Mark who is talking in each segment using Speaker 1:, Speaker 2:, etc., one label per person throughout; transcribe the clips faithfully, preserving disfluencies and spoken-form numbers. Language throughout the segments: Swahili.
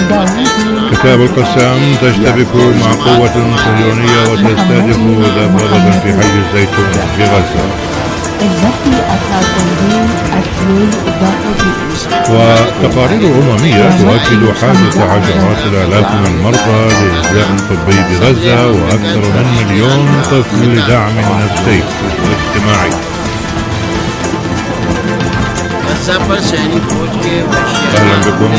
Speaker 1: كتاب القسام تشتبك مع قوة صهيونية وتستهدف دبابة في حي الزيتون في غزة. وتقارير أممية تؤكد حادث عشرات الآلاف من المرضى للإجلاء الطبي بغزة وأكثر من مليون طفل لدعم نفسي واجتماعي. أهلا بكم.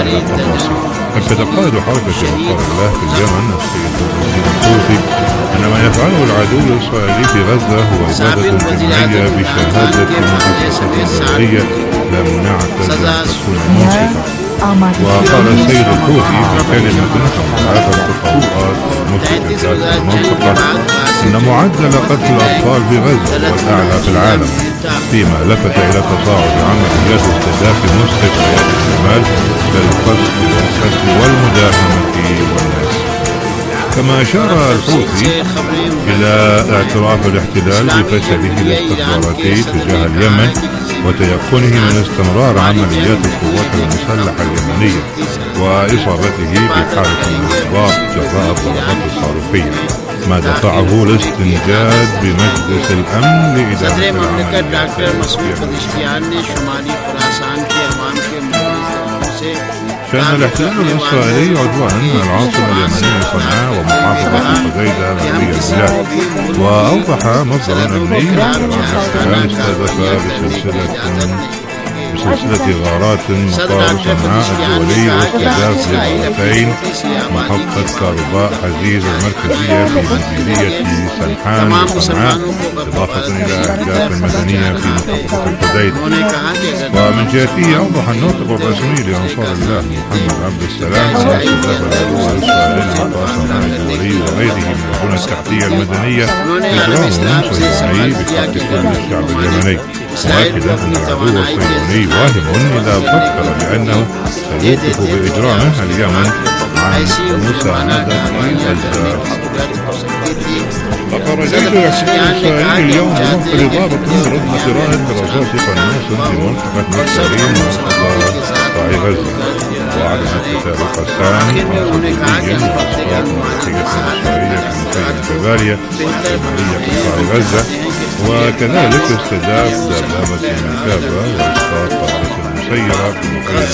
Speaker 1: اعتقد حركة أنصار الله في اليمن السيد الحوثي أن ما يفعله العدو الإسرائيلي في غزة هو إبادة جماعية بشهادة مؤسسة دولية لم نعتز أن تكون منصفة. وقال السيد الحوثي في كلمة حول التطورات المستجدات في المنطقة أن معدل قتل الأطفال في غزة هو الأعلى في العالم، فيما لفت إلى تصاعد عمليات استهداف مستشفيات الشمال للقصف والقتل والمداهمة والناس. كما أشار الحوثي إلى اعتراف الاحتلال بفشله الاستخباراتي تجاه اليمن وتيقنه من استمرار عمليات القوات المسلحة اليمنية وإصابته بحالة الإحباط جراء الضربات الصاروخية، ما دفعه الاستنجاد بمجلس الأمن لإدارة كان الاحتلال الإسرائيلي عدوانا من العاصمة اليمنية صنعاء ومحافظة الحديدة غربي البلاد. وأوضح مصدر أمني أن الاحتلال استهدف بسلسلة بسلسلة غارات مطار صنعاء الدولي واستهداف لغارتين محطة كهرباء حزيز المركزية في مديرية سنحان وصنعاء، إضافة إلى أهداف مدنية في محافظة الحديدة. ومن جهته أوضح الناطق الرسمي لأنصار الله محمد عبد السلام أن استهداف العدو الإسرائيلي مطار صنعاء الدولي وغيره من البنى التحتية المدنية إجرام صهيوني بحق كل الشعب اليمني، مؤكدا أن العدو الصهيوني واهم إذا فكر بأنه سيوقف بإجرامه اليمن عن مساندة غزة. أقر جيش الإسرائيلي اليوم بضبط إضافة ردة رائد برصاص قناص في منطقة نصرين وقضاء قطاع غزة. وأعلنت كتاب القسام صديقيا وإسقاط مركزية إسرائيلية في مخيم جباليا في مدينة قطاع غزة، وكذلك استهداف دبابة مكافة وإسقاط طائرة مسيرة في مخيم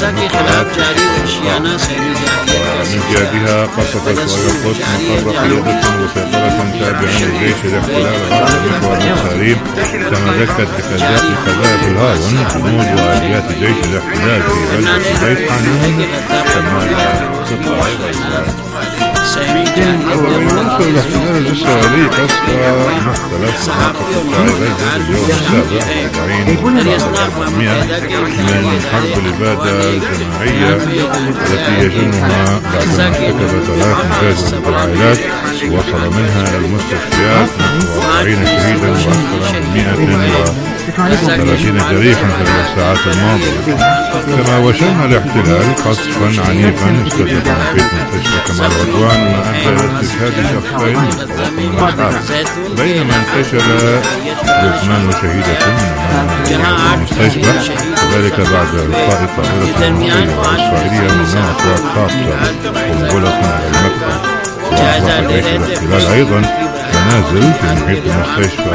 Speaker 1: ومن جهتها قصفت ويقص مقر قيادة وسيطرة تابعة لجيش الاحتلال على محور السليم. تملكت بقذائف الهاون جنود وآليات جيش الاحتلال في غزة بيت حانون شمال قطاع غزة. ويواصل الاحتلال الإسرائيلي قصف مختلف مناطق قطاع غزة اليوم السابع أربعين أربعمائة من حرب الإبادة الجماعية التي يجنها بعدما ارتكب ثلاث مجازر العائلات وصل منها إلى المستشفيات نحو أربعين شهيدا وأكثر من مئة وثلاثين جريحا خلال الساعات الماضية. كما وشن الاحتلال قصفا عنيفا استهدف محيط مستشفى كمال عدوان ما أدى إلى استشهاد شخصين من الحادث، بينما انتشر جثمان شهيدة من المستشفى، وذلك بعد إلقاء طائرة إسرائيلية من نوع كواد خاصة قنبلة على المدخل. وأطلق جيش الاحتلال أيضا منازل في محيط المستشفى.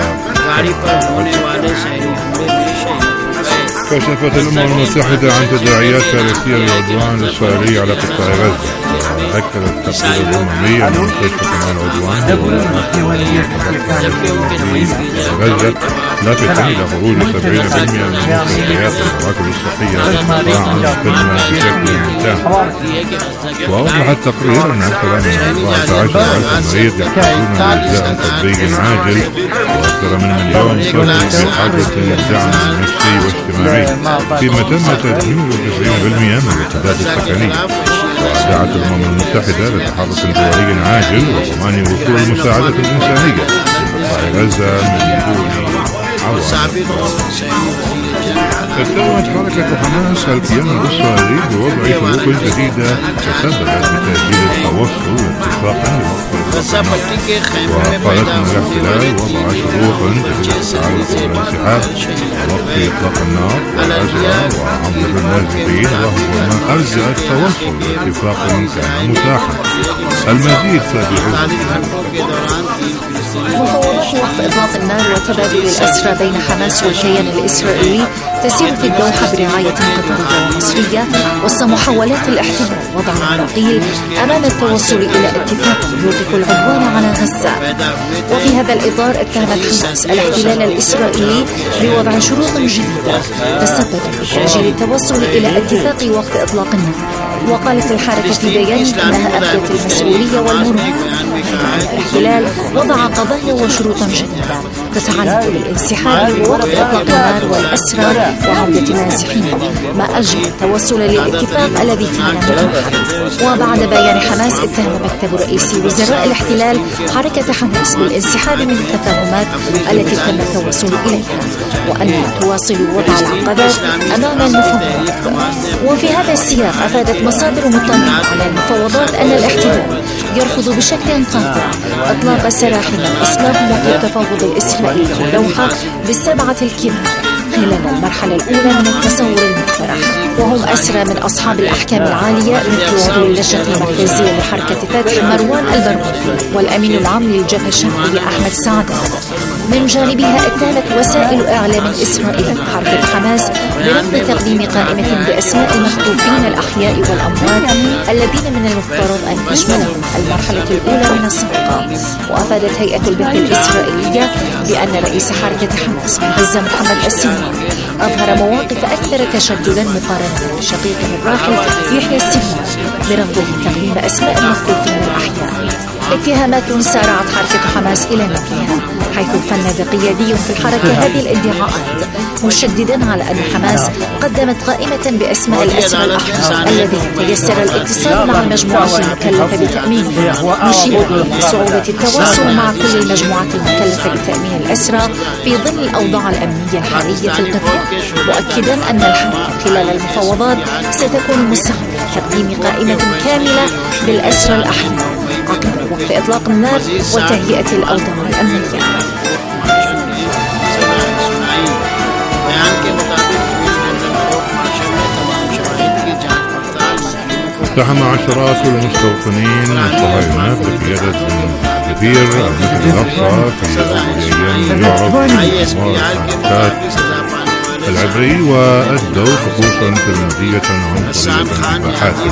Speaker 1: كشفت الأمم المتحدة عن تداعيات كارثية للعدوان الإسرائيلي على قطاع غزة، وأكدت التقرير الأممي أن مستشفى كمال عدوان غزة لافتا إلى خروج سبعين بالمئة من مستشفيات المراكز الصحية قطاعا خدمة بشكل تام. وأوضح التقرير أن أكثر من أربعة عشر ألف مريض يحتاجون لإجراء طبي عاجل، وأكثر من مليون طفل بحاجة للدعم النفسي والاجتماعي، فيما تم تدمير تسعين بالمئة من الوحدات السكنية. ودعت الأمم المتحدة لتحرك دولي عاجل وضمان وصول المساعدة الإنسانية لقطاع غزة من دون اتهمت حركة حماس الكيان الإسرائيلي بوضع شروط جديدة تسببت بتأجيل التوصل لاتفاق وقالت أن الاحتلال وضع شروطا تدل التعرض والانسحاب ووقف إطلاق النار والأسرى وعودة النازحين وهو ما ألجأ التوصل لاتفاق كان متاحا. المزيد تابعوه.
Speaker 2: مفاوضات وقف إطلاق النار وتبادل الأسرى بين حماس والكيان الإسرائيلي تسير في الدوحة برعاية قطرية ومصرية وسط محاولات الاحتلال وضع العراقيل أمام التوصل إلى اتفاق يوقف العدوان على غزة. وفي هذا الإطار اتهمت حماس الاحتلال الإسرائيلي بوضع شروط جديدة تسبب بتأجيل التوصل إلى اتفاق وقف إطلاق النار. وقالت الحركة في بيان أنها أبدت المسؤولية والمرونة، الاحتلال وضع قضايا وشروطا جديدة تتعلق بالانسحاب ووقف إطلاق النار والأسرى وعودة النازحين، ما أجل التوصل للاتفاق الذي كان متاحا. وبعد بيان حماس اتهم مكتب رئيس وزراء الاحتلال حركة حماس بالانسحاب من التفاهمات التي تم التوصل إليها وأنها تواصل وضع العقبات أمام المفاوضات. وفي هذا السياق أفادت مصادر مطلعة على المفاوضات أن الاحتلال يرفض بشكل قاطع إطلاق سراح من أصلاب وقت التفاوض الإسرائيلي في الدوحة بالسبعة الكبار خلال المرحلة الأولى من التصور المقترح، وهم أسرى من أصحاب الأحكام العالية مثل عضو اللجنة المركزية لحركة فتح مروان البرغوثي والأمين العام للجبهة الشرقية أحمد سعدات. من جانبها اتهمت وسائل إعلام إسرائيل حركة حماس برفض تقديم قائمة بأسماء المخطوفين الأحياء والأموات الذين من المفترض أن تشملهم المرحلة الأولى من الصفقة. وأفادت هيئة البث الإسرائيلية بأن رئيس حركة حماس في غزة محمد السنوار أظهر مواقف أكثر تشددا مقارنة بشقيقه الراحل يحيى السنوار برفضه تقديم أسماء المخطوفين الأحياء. اتهامات سارعت حركة حماس إلى نفيها، حيث فند قيادي في الحركة هذه الادعاءات مشددا على أن حماس قدمت قائمة بأسماء الأسرى الأحرار الذي تيسر الاتصال مع المجموعة المكلفة بتأمينه، مشيرا إلى صعوبة التواصل مع كل المجموعات المكلفة بتأمين الأسرى في ظل الأوضاع الأمنية الحالية في القطاع، مؤكدا أن الحركة خلال المفاوضات ستكون مستعدة لتقديم قائمة كاملة بالأسرى الأحرار عقب وقف إطلاق النار وتهيئة الأوضاع الأمنية.
Speaker 1: اقتحم عشرات المستوطنين الصهاينة بقيادة كبير المسجد الأقصى في أول أيام يعرض أنوار العبري وأدوا طقوسا تلميذية عنصرية بحاسة.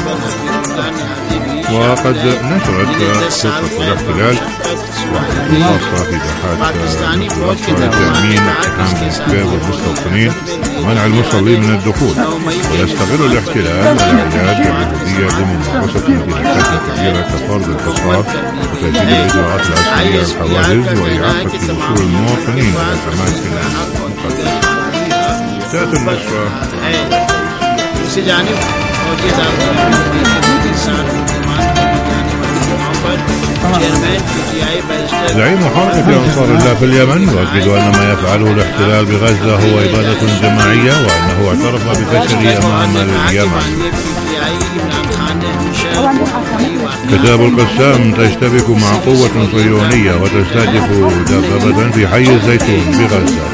Speaker 1: وقد نشرت سلطة الاحتلال وحدة خاصة في باحات الأقصى لتأمين اقتحام الأسباب والمستوطنين ومنع المصلين من الدخول. ويستغل الاحتلال العناد اليهودية بممارسة انتهاكات كبيرة كفرض الحصار وتجديد الإجراءات العسكرية الحواجز وإعاقة وصول المواطنين إلى الأماكن المقدسة. تأتي النشرة زعيم حركة أنصار الله في اليمن يؤكد أن ما يفعله الاحتلال بغزة هو إبادة جماعية وأنه اعترف بفشله أمام اليمن. كتاب القسام تشتبك مع قوة صهيونية وتستهدف دبابة في حي الزيتون بغزة.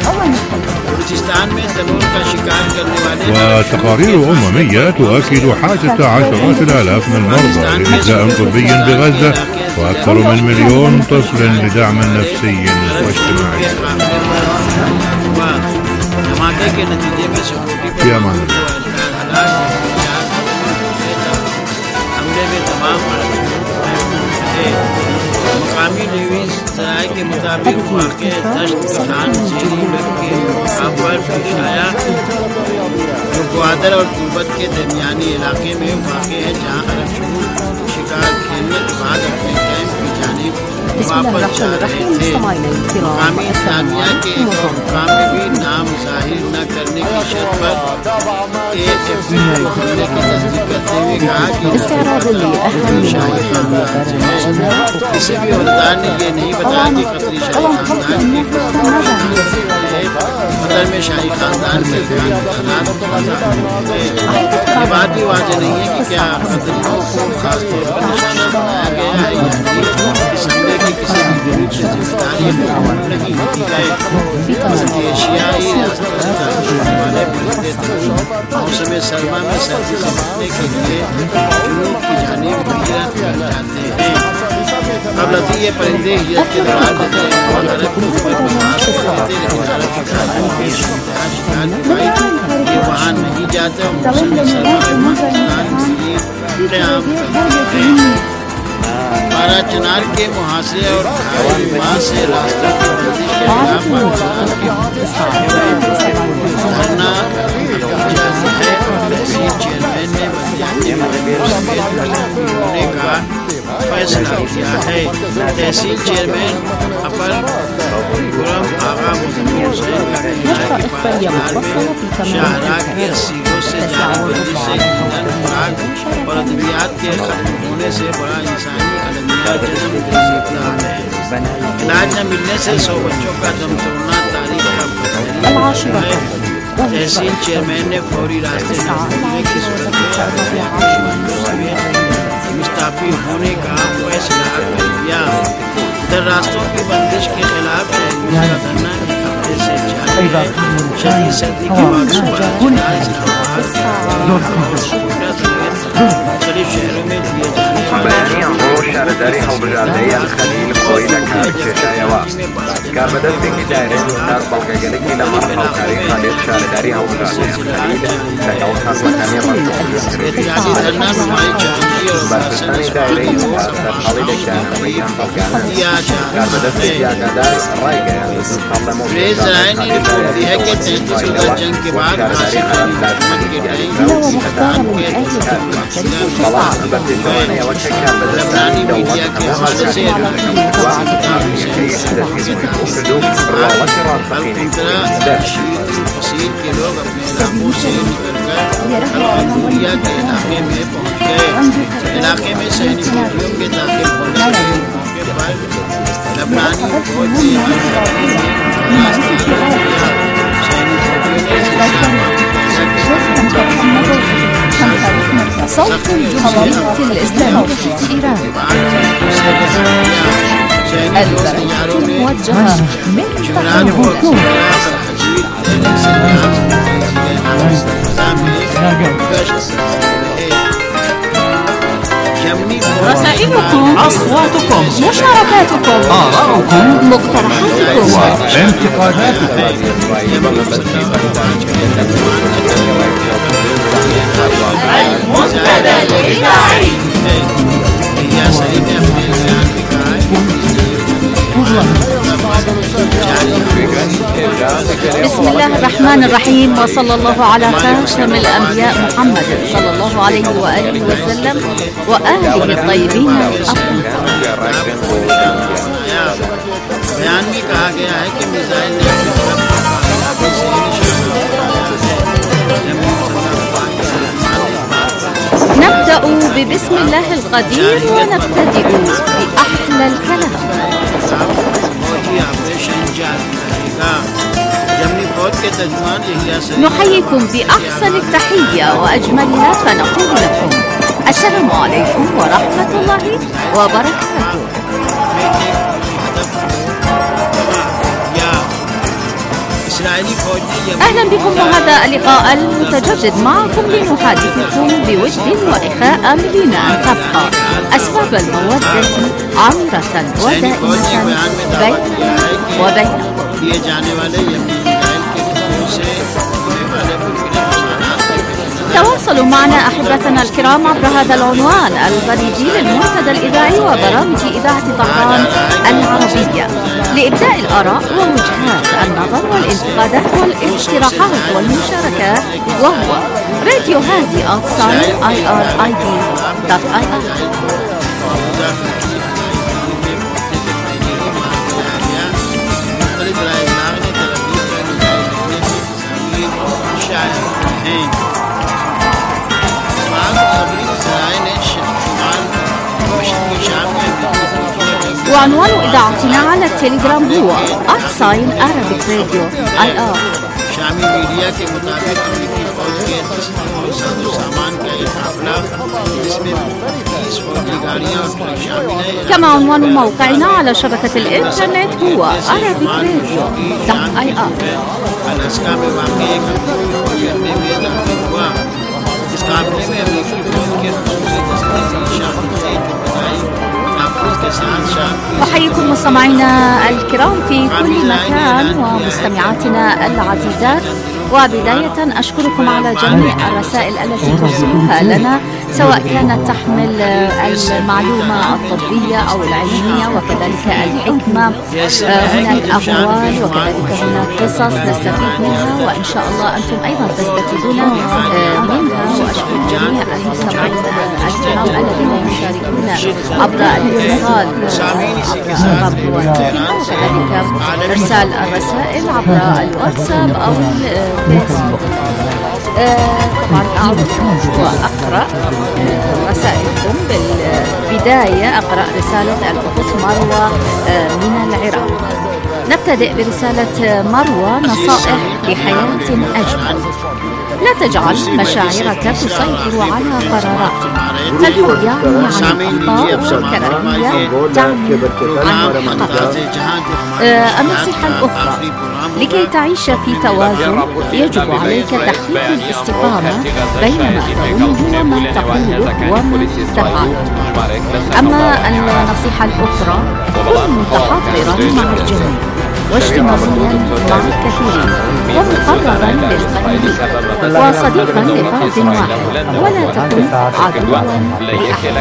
Speaker 1: وتقارير أممية تؤكد حاجة عشرات الآلاف من المرضى لإجزاء طبي بغزة وأكثر من مليون طفل لدعم نفسي واجتماعي. في أمان الله.
Speaker 3: مقامی نویس رائے کے مطابق واقع دشت خان جیلی کے اول پیش آیا جو گوادر اور تربت کے درمیانی علاقے میں واقع ہے، جہاں عرب شمول شکار کھیلنے کے بعد اپنے کیمپ کی جانب
Speaker 2: بسم الله الرحمن الرحيم. مستمعينا الكرام
Speaker 3: مقامی
Speaker 2: السلام
Speaker 3: انتظامیہ کے
Speaker 2: عليكم
Speaker 3: مقام میں بھی نام ظاہر نہ کرنے کی شرط پر ایک ایف بی کو کھولنے کی تصدیق کرتے ہوئے کہا کہ
Speaker 2: استعراض لأهم
Speaker 3: شاہی خاندان سے ہے. کسی بھی عہدیدار نے یہ نہیں بتایا کہ قطری شاہی خاندان کی قطر میں شاہی خاندان کے خاندانات یہ بات بھی واضح نہیں ہے کہ کیا قطریوں کو خاص طور پر نشانہ بنایا گیا ہے یا اس حملے کے کسی بھی جنوب سے ذمہ داری نہیں ہوتی ہے. ایشیائی ریاستوں سے تعلق رکھنے والے پرندے موسم سرما میں سردی سے بچنے کے لیے جنوب کی جانب ہجرت کر جاتے ہیں. قبل ازیں یہ پرندے ہجرت کے دوران دیتے ہیں اور عرب کو کوئی پرواز کرتے لیکن عرب کی تعلیم کی شکار دکھائی کہ وہاں نہیں جاتے اور موسم سرما میں پاکستان کے لیے قیام کرتے ہیں. بارہ چنار کے محاصرے اور بھائی ماں سے راستہ کی بندش کے خلاف پاکستان کے دھرنا جاری ہے اور تحصیل چیئرمین نے بلدیاتی ہونے کا فیصلہ کیا ہے. تحصیل چیئرمین اپر غلام آغا مزمل حسین کا کہنا ہے کہ پاکستان میں شاہراہ کی اسی روز سے جاری بندش سے ایندھن خوراک اور ادویات کے ختم ہونے سے بڑا انسانی المیات جسم گرفتہ ہے. علاج نہ ملنے سے سو بچوں کا دم توڑنا تاریخ کا بدترین ہے. تحصیل چیئرمین نے فوری راستے نہ کھولنے کی صورت میں مستعفی ہونے کا فیصلہ کر دیا. در راستوں کی بندش کے خلاف شہریوں کا دھرنا ایک ہفتے سے جاری ہے. شدید سردی کے باوجود مختلف شہروں میں دیے جانے
Speaker 4: شهرداری هەڵبژاردەیە خەلیل خۆی لە کارکێشایەوە کاربەدەستێکی دایرێت دار بەڵگەگەلێکی لەمەڕ هاوکاری خالێت شارەداری هەڵبژاردەیە خەلیل لەگەڵ خەزمەکانی بەرپرسانی دایرەی سەرحاڵی دەکارەکەیان بەڵگانە کاربەدەستێکی ئاگادار ڕایگەیان خەڵ لەمە
Speaker 3: ریزرائنی رپورٹ دی ہے کہ تینتیس روزہ جنگ کے بعد حاصل حکومت کے ٹائم لبنانی میڈیا کے حوالے سے فصیل کے لوگ اپنے علاقوں سے نکل کر القدوریہ کے علاقے میں پہنچ گئے. علاقے میں سینی فوجیوں کے داخل ہونے کے موقع پر لبنانی فوج نے سینی
Speaker 2: صوت الجمهورية الإسلامية في إيران. البرامج الموجهة من الحكومة. رسائلكم، أصواتكم، مشاركاتكم، آراءكم، مقترحاتكم
Speaker 1: وانتقاداتكم.
Speaker 2: المنتدى الإذاعي. بسم الله الرحمن الرحيم، وصلى الله على خاتم الأنبياء محمد صلى الله عليه وآله وسلم وآله الطيبين الأطهار.
Speaker 3: بیان میں کہا گیا ہے کہ میزائل نے
Speaker 2: نبدأ ببسم الله القدير ونبتدئ بأحلى الكلام. نحييكم بأحسن التحية وأجملها فنقول لكم السلام عليكم ورحمة الله وبركاته. أهلا بكم وهذا اللقاء المتجدد معكم لنحادثكم بود وإخاء آملين أن تبقى أسباب المودة عامرة ودائمة بيننا وبينكم. تواصلوا معنا أحبتنا الكرام عبر هذا العنوان البريدي للمنتدى الإذاعي وبرامج إذاعة طهران العربية لإبداء الآراء ووجهات النظر والانتقادات والاقتراحات والمشاركات، وهو راديو هادي outside I R I D dot I R.
Speaker 3: हैं। इस्माइल खबरी ज़राए ने शिमाल मशरक़ी शाम में
Speaker 2: وعنوان إذاعتنا على التليجرام هو آت ساين Arabic Radio آي آر.
Speaker 3: शामी मीडिया के मुताबिक अमेरिकी फौज के साजो सामान का एक काफिला जिसमें तीस फौजी गाड़ियां और ट्रक शामिल हैं.
Speaker 2: كما عنوان موقعنا على شبكة الإنترنت هو arabic radio dot I R.
Speaker 3: Alaska में वाक़ई एक अमेरिकी फौजी अड्डे में दाखिल हुआ. इस काफिले में अमेरिकी फौज के खसूसी दस्ते शामिल थे जो बताई
Speaker 2: أحييكم مستمعينا الكرام في كل مكان ومستمعاتنا العزيزات، وبداية أشكركم على جميع الرسائل التي ترسلوها لنا، سواء كانت تحمل المعلومة الطبية أو العلمية وكذلك الحكمة. هناك أقوال وكذلك هناك قصص نستفيد منها، وإن شاء الله أنتم أيضا تستفيدون منها. وأشكر جميع المستمعين الكرام الذين يشاركون عبر الاتصال وكذلك إرسال الرسائل عبر الواتساب أو الفيسبوك. طبعا أعود وأقرأ رسائلكم. بالبداية أقرأ رسالة الأخت مروة من العراق. نبتدئ برسالة مروة: نصائح لحياة أجمل. لا تجعل مشاعرك تسيطر على قراراتك، فالحب يعني عن الأخطاء والكراهية تعني عن الحقائق. النصيحة الأخرى: لكي تعيش في توازن يجب عليك تحقيق الاستقامة بين ما تظنه وما تقوله وما تفعله. أما النصيحة الأخرى: كن متحضرا مع الجميع واجتماعيا مع الكثيرين ومقربا للقليل وصديقا لفرد واحد، ولا تكن عدوا لأحد.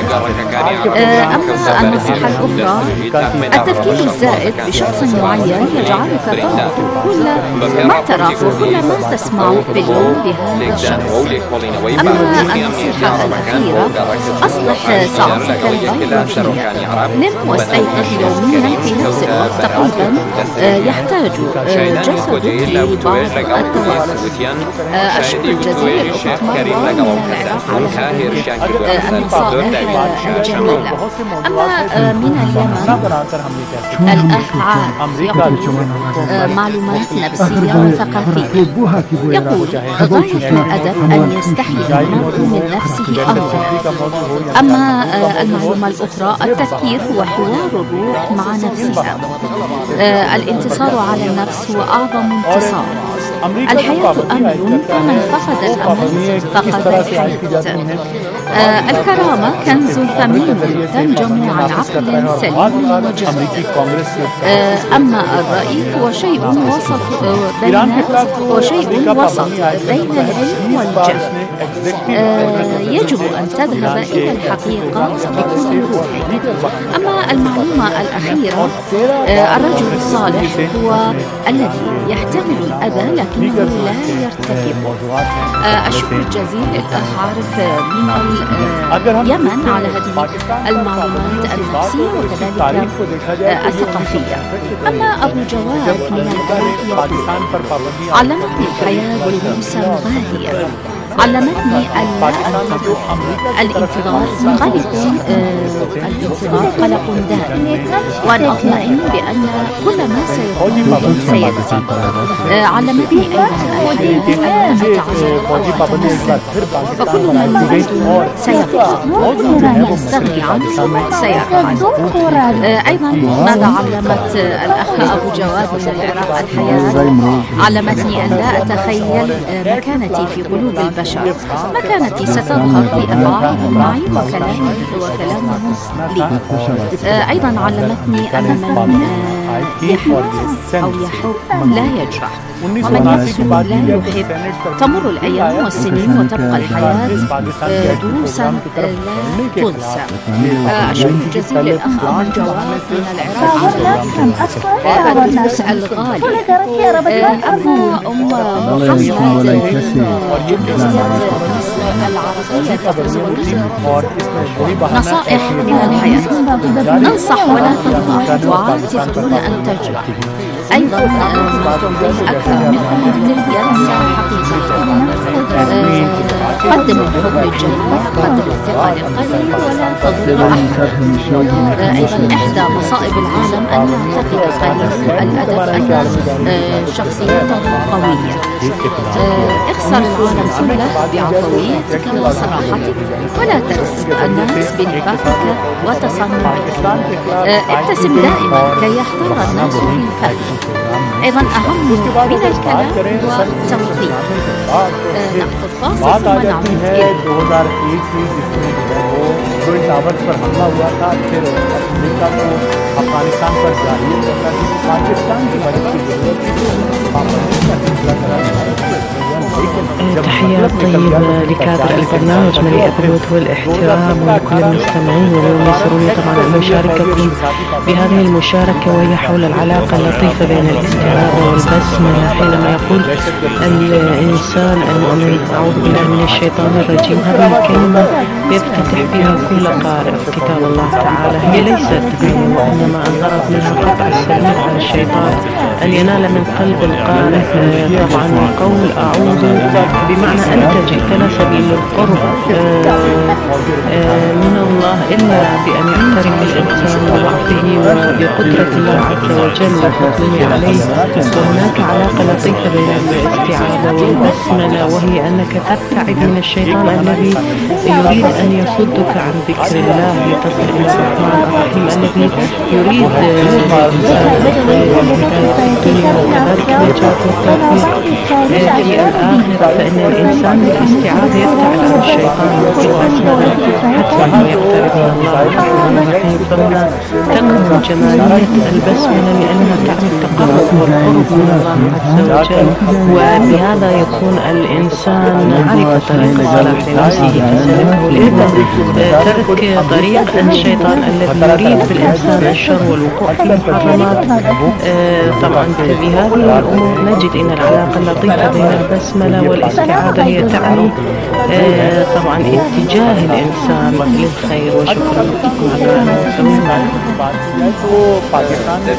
Speaker 2: أما النصيحة الأخرى: التفكير الزائد بشخص معين يجعلك تربط كل ما تراه وكل ما تسمعه في اليوم بهذا الشخص. أما النصيحة الأخيرة: أصلح ساعتك البيولوجية. نم واستيقظ يوميا في نفس الوقت تقريبا يحتاج جسدك لبعض التوازن. الشكر الجزيل للأخت مروة من العراق على هذه النصائح الجميلة. أما من اليمن الأخ عاد يقول معلومات نفسية وثقافية. يقول: غاية الأدب أن يستحي المرء من نفسه أولا. أما المعلومة الأخرى: التفكير هو حوار الروح مع نفسها. الانتصار على النفس هو أعظم انتصار. الحياة أمل، فمن فقد الأمل فقد الحياة. آه الكرامة كنز ثمين تنجم عن عقل سليم وجسد. آه أما الرأي هو شيء وسط بين هو شيء وسط بين العلم والجهل. آه يجب أن تذهب إلى الحقيقة بكل روحك. أما المعلومة الأخيرة: آه الرجل الصالح هو الذي يحتمل الأذى لكنه لا يرتكبه. آه الشكر الجزيل للأخ عارف من اليمن على هذه المعلومات النفسية وكذلك الثقافية. أما أبو جواد من العراق يقول: علمتني الحياة دروسا غالية، علمتني ألا أنتظر. الانتظار قلق الانتظار قلق دائم، وأن أطمئن بأن كل ما سيكون سيأتي. علمتني أيضا الحياة أن أتعجل وأتنزل، فكل ما نريد سيبقى وكل ما نستغني عنه سيرحل. أيضا ماذا علمت الأخ أبو جواد من العراق؟ الحياة علمتني أن لا أتخيل مكانتي في قلوب البشر. مكانتي ستظهر في أفعالهم معي وكلامهم وكلامهم لي. أيضا علمتني أن من يحب أو يحب لا يجرح، ومن يقسم لا يحب. تمر الأيام والسنين وتبقى الحياة دروسا لا تنسى. الشكر الجزيل للأخ أبو جواد من العراق على الدروس الغالية. أما أم محمد نصائح من الحياة: انصح ولا تغضب، وعاتب دون أن تجرح. أيضا نستعطي أكثر من قضية ينسى حقيقته. قدم الحب للجميع، قدم الثقة للقليل ولا تضر أحد. أيضا إحدى مصائب العالم أن يعتقد قليل الأدب أن شخصيته قوية. اخسر العالم كله بعفويتك وصراحتك، ولا تكسب الناس بنفاقك وتصنعك. ابتسم دائما كي يحضر الناس في فمك. أيضا أهم من الكلام هو التوقيت. نأخذ فاصل ثم نعود إليه.
Speaker 5: दो हज़ार एक में जिसमें ट्विन टावर्स पर हमला हुआ था, फिर अमेरिका को अफगानिस्तान पर जारी करना थी, पाकिस्तान की मदद की जरूरत
Speaker 6: تحية طيبة لكادر البرنامج مليئة بالود والاحترام ولكل المستمعين، واليوم يسرني طبعا أن أشارككم بهذه المشاركة وهي حول العلاقة اللطيفة بين الاستعاذة والبسملة. حينما يقول الإنسان المؤمن أعوذ بالله من الشيطان الرجيم، هذه الكلمة يفتتح بها كل قارئ في كتاب الله تعالى. هي ليست غيره، وإنما الغرض منها قطع السبيل على الشيطان أن ينال من قلب القارئ طبعا قول أعوذ، بمعنى أنت جئت لا سبيل القرب من الله إلا بأن يعترف الإنسان بضعفه وبقدرة الله عز وجل وفضله عليه. وهناك علاقة لطيفة بين الاستعاذة والبسملة، وهي أنك تبتعد من الشيطان الذي يريد أن يصدك عن ذكر الله لتصل إلى الرحمن الرحيم الذي يريد الإنسان في الدنيا وكذلك النجاة والتوفيق في الآخرة. فإن الإنسان بالاستعاذة يبتعد عن الشيطان وفي البسملة حتى يقترب من الله الرحمن الرحيم. فهنا تكمن جمالية البسملة لأنها تعني التقرب والقرب من الله عز وجل، وبهذا يكون الإنسان عرف طريق الصلاح لنفسه فسلكه، لأنه ترك طريق الشيطان الذي يريد بالإنسان الشر والوقوع في المحرمات. طبعا بهذه الأمور نجد أن العلاقة اللطيفة بين البسملة والاستعاذة هي تعني طبعا اتجاه الإنسان للخير. وشكرا لكم على المستمعين.
Speaker 5: तो पाकिस्तान में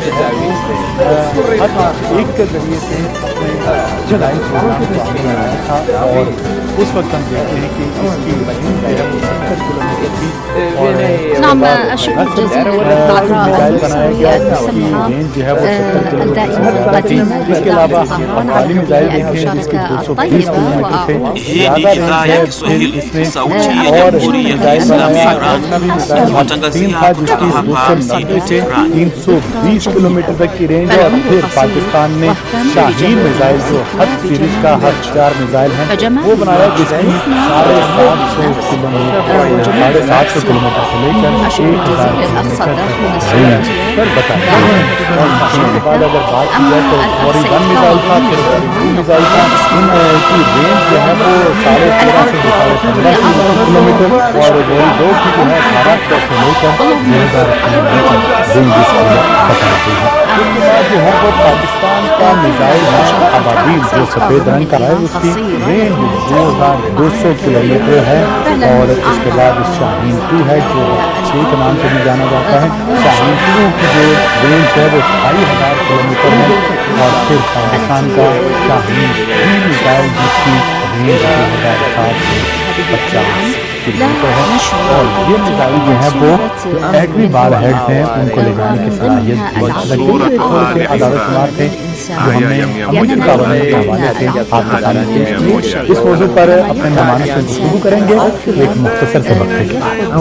Speaker 5: एक के जरिए से जुलाई था, और उस वक्त हम देखते हैं कि इसकी बहन जो है वो सत्तर किलोमीटर थी।
Speaker 2: نعم، الشكر جزيلا للأعضاء المصرية المسمعة الدائمة القديمة لإذاعة القاهرة على هذه المشاركة الطيبة.
Speaker 7: Hii ni idhaa ya Kiswahili, sauti ya Jamhuri ya Kiislamu ya Iran, tunawatangazia kutoka hapa mjini Tehran.
Speaker 5: तीन सौ बीस किलोमीटर तक की रेंज है, और फिर पाकिस्तान ने शाहीन मिसाइल जो हर सीरीज का हर चार मिसाइल है वो बनाया, जिसकी साढ़े सात सौ किलोमीटर साढ़े सात सौ किलोमीटर से लेकर एक हजार किलोमीटर बताया। उसके बाद अगर बात की जाए तो फौरी वन मिसाइल था, फिर फौरी टू मिसाइल था। इनकी रेंज जो है वो साढ़े तेरह से साढ़े पंद्रह किलोमीटर, और फौरी दो की जो है अठारह सौ से लेकर दो हजार किलोमीटर बताते हैं। उसके बाद जो है वो पाकिस्तान का मिसाइल है अबाबील, जो सफ़ेद रंग का है, उसकी रेंज दो हजार दो सौ किलोमीटर है। और उसके बाद शाहीन टू है जो छः के नाम से भी जाना जाता है। शाहीन टू की जो रेंज है वो ढाई हजार किलोमीटर है। और फिर पाकिस्तान का शाहीन थ्री मिसाइल जिसकी रेंज दो हजार सात सौ पचास किलोमीटर है। और ये मिसाइल जो है वो एटमी बार हेड हैं उनको ले जाने की सलाहियत थोड़े से आदारतुमार थे जो हमने अमूजन का हवाले थे आपके सामने पेश किए। इस मौजूद पर अपने मेहमानों से गुफ्तगू करेंगे एक मुख्तसर से वक्त के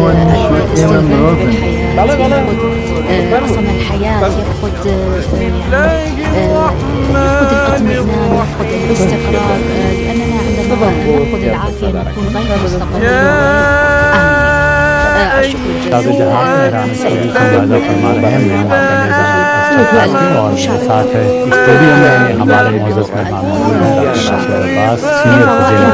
Speaker 2: رسم الحياة، يفقد يفقد الاطمئنان، يفقد الاستقرار، لأننا عندما نفقد العافية نكون غير مستقرين.
Speaker 5: और साथ है स्टूडियो में हमारे मौजूद मेहमान मौजूद हैं सीनियर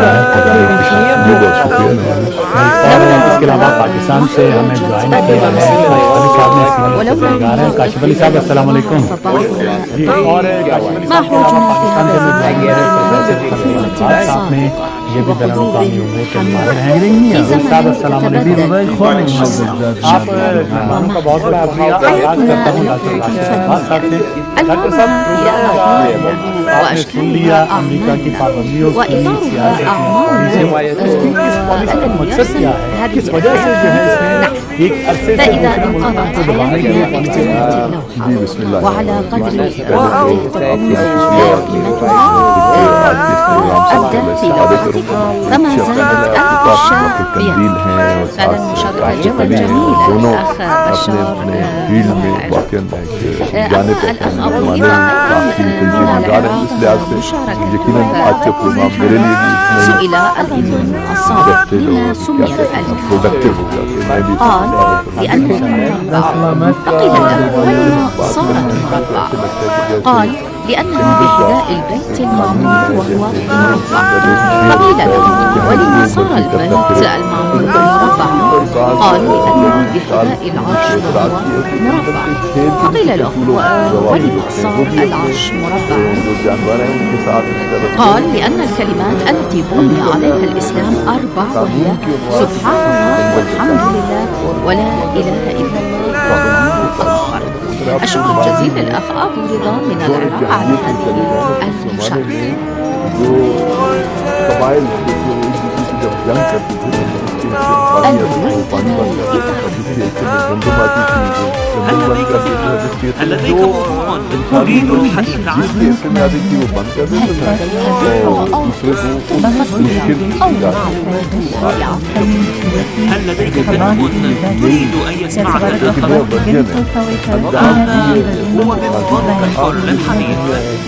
Speaker 5: और इसके अलावा पाकिस्तान से हमें ज्वाइन किया है साहब ने सीनियर तजर्बेकार हैं काशिफ अली साहब, अस्सलाम वालेकुम। और पाकिस्तान से में ये भी दलाल मुकामी उम्र के मामले हैं।
Speaker 2: في زمن تتبدل
Speaker 5: आप मेहमानों का बहुत बड़ा आभार करता हूँ डॉक्टर साहब। आपने सुन लिया अमेरिका की पाबंदियों की सियासत का मकसद क्या है, किस वजह से जो है इसमें एक अरसे से को दबाने के लिए
Speaker 2: وعلى قدر أبدأ في لوحتك فما زالت الأشياء فعلا مشاركة جدا جميلة الأخ بشار الأخ أبو إيمان من العراق سئل الإمام الصادق لما سمي الكافر قال لأنه مربع فقيل له ولما صارت مربع قال لأنه بحذاء البيت المعمور وهو مربع فقيل له ولما صار البيت المعمور مربع قال لأنه بحذاء العرش وهو مربع فقيل له ولما صار العرش مربع قال لأن الكلمات التي بني عليها الإسلام أربع وهي سبحان الله والحمد لله ولا إله إلا الله والله أكبر. الشكر الجزيل للأخ أبو رضا من العراق على هذه المشاركة.
Speaker 7: هل لديك موضوع تريد الحديث عنه؟ هل لديك فيلم تريد أن يسمعك الآخر؟ دعنا هو بمفضلك الحر للحديث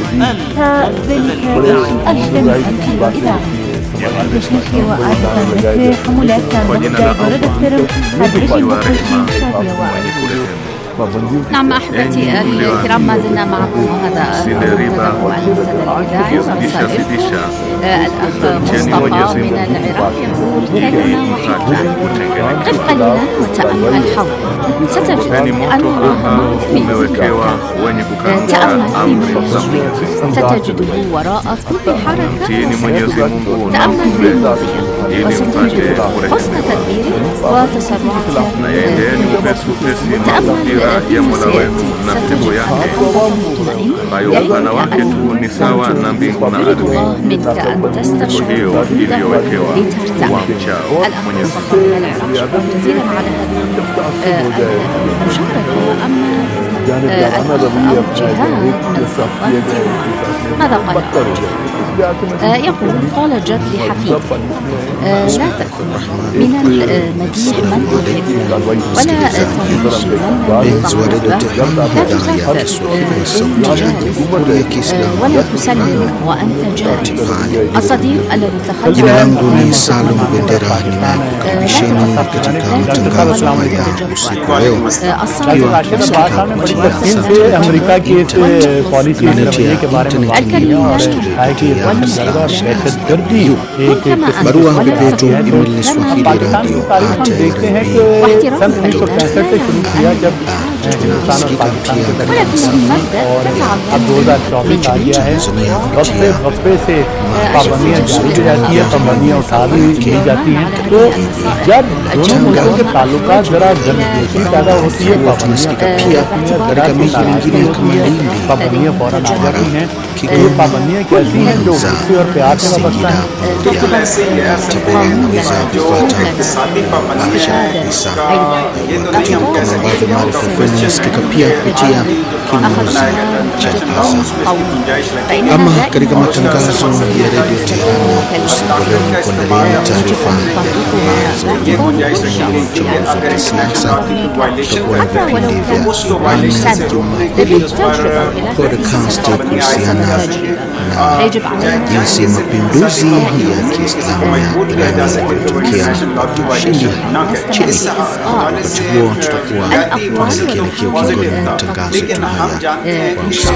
Speaker 7: الإذاعي.
Speaker 2: نعم أحبتي الكرام، ما زلنا معكم وهذا المنتدى الإذاعي ورسائل الأخ مصطفى من العراق يقول كيفنا وحدنا قف قليلا وتأمل حولك ستجد أنه في تأمل في محيطك ستجده وراء كل حركة تأمل في الماضي وستجد حسن تدبيرك وتسرعك تأمل
Speaker 1: wanawake tu ni sawa na mbingu na ardhi. Hiyo iliyowekewa wamchao Mwenyezi
Speaker 2: ماذا قال؟ يقول قال جد لحفيد لا تكن من المديح من تحب ولا تنجي لا تخفف ولا تسلم وأنت جاهز. الصديق الذي تخلف
Speaker 5: America की इस पॉलिसी रवैये के बारे में बात की है कि दर्दी एक देखते हैं कि सन उन्नीस सौ पैंसठ से शुरू किया जब हिंदुस्तान और पाकिस्तान के दरमियान, और अब दो हजार चौबीस आ गया है। वक्फे वक्फे से पाबंदियाँ जारी की जाती है, पाबंदियाँ उठा दी जाती हैं। तो जब दोनों मुल्कों के ताल्लुकात जरा गर्मजोशी पैदा होती है, पाबंदियाँ पाबंदियाँ फौरन आ जाती हैं। तो ये पाबंदियाँ कैसी हैं जो गुस्से और प्यार से वाबस्ता हैं?
Speaker 8: Inasikika pia kupitia kinunzi cha Azam. Ama katika matangazo ya redio Tehran usiku leo kuendelea taarifa za uchambuzi wa kisiasa, tutakuwa na vipindi vya Iran Jumapili, podcast kuhusiana na jinsi mapinduzi ya Kiislamu ya Iran yalivyotokea ushindi nchini. Wakati huo tutakuwa tunaelekea ukingoni mwa matangazo yetu haya kwa usiku.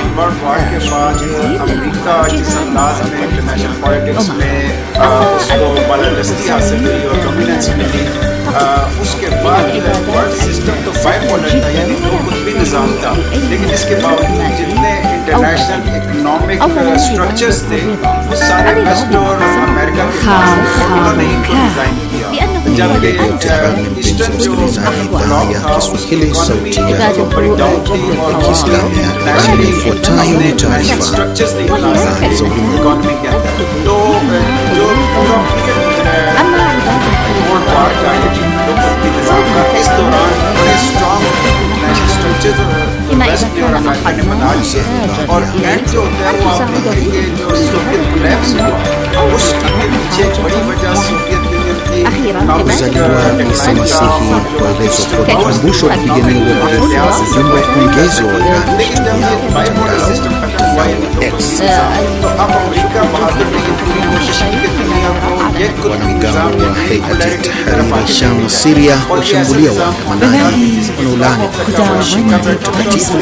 Speaker 9: उसके बाद world system तो बाइपोलर था, यानी दो कुतबी निज़ाम था, लेकिन इसके बावजूद जितने इंटरनेशनल इकोनॉमिक स्ट्रक्चर्स थे वो सारे वेस्ट और अमेरिका के उन्होंने इनको डिजाइन किया, जबकि ईस्टर्न जो ब्लॉक था
Speaker 8: Kiswahili sauti ya
Speaker 9: बड़ी डाउन थी और
Speaker 8: Kiislamu ya Iran ifuatayo ni taarifa
Speaker 9: structures नहीं बनाया इकोनॉमी के अंदर। तो जो पूरा और पार्ट का निजाम का इस दौरान बड़े स्ट्रॉन्ग नेशनल स्ट्रक्चर्स वेस्ट और अमेरिका ने बना लिए और एंड जो होता है वो आप देखेंगे जो सोवियत कोलैप्स हुआ उसके पीछे बड़ी वजह सोवियत यूनियन की
Speaker 8: kuzaliwa Isa Masihi kuelezwa kuwa ukumbusho wa kupigania uadilifu wa ujumbe ongezo wa Iran X. Wanamgambo wa Hayat Tahrir al-Sham Syria washambulia waandamanaji wanaolani kushika takatifu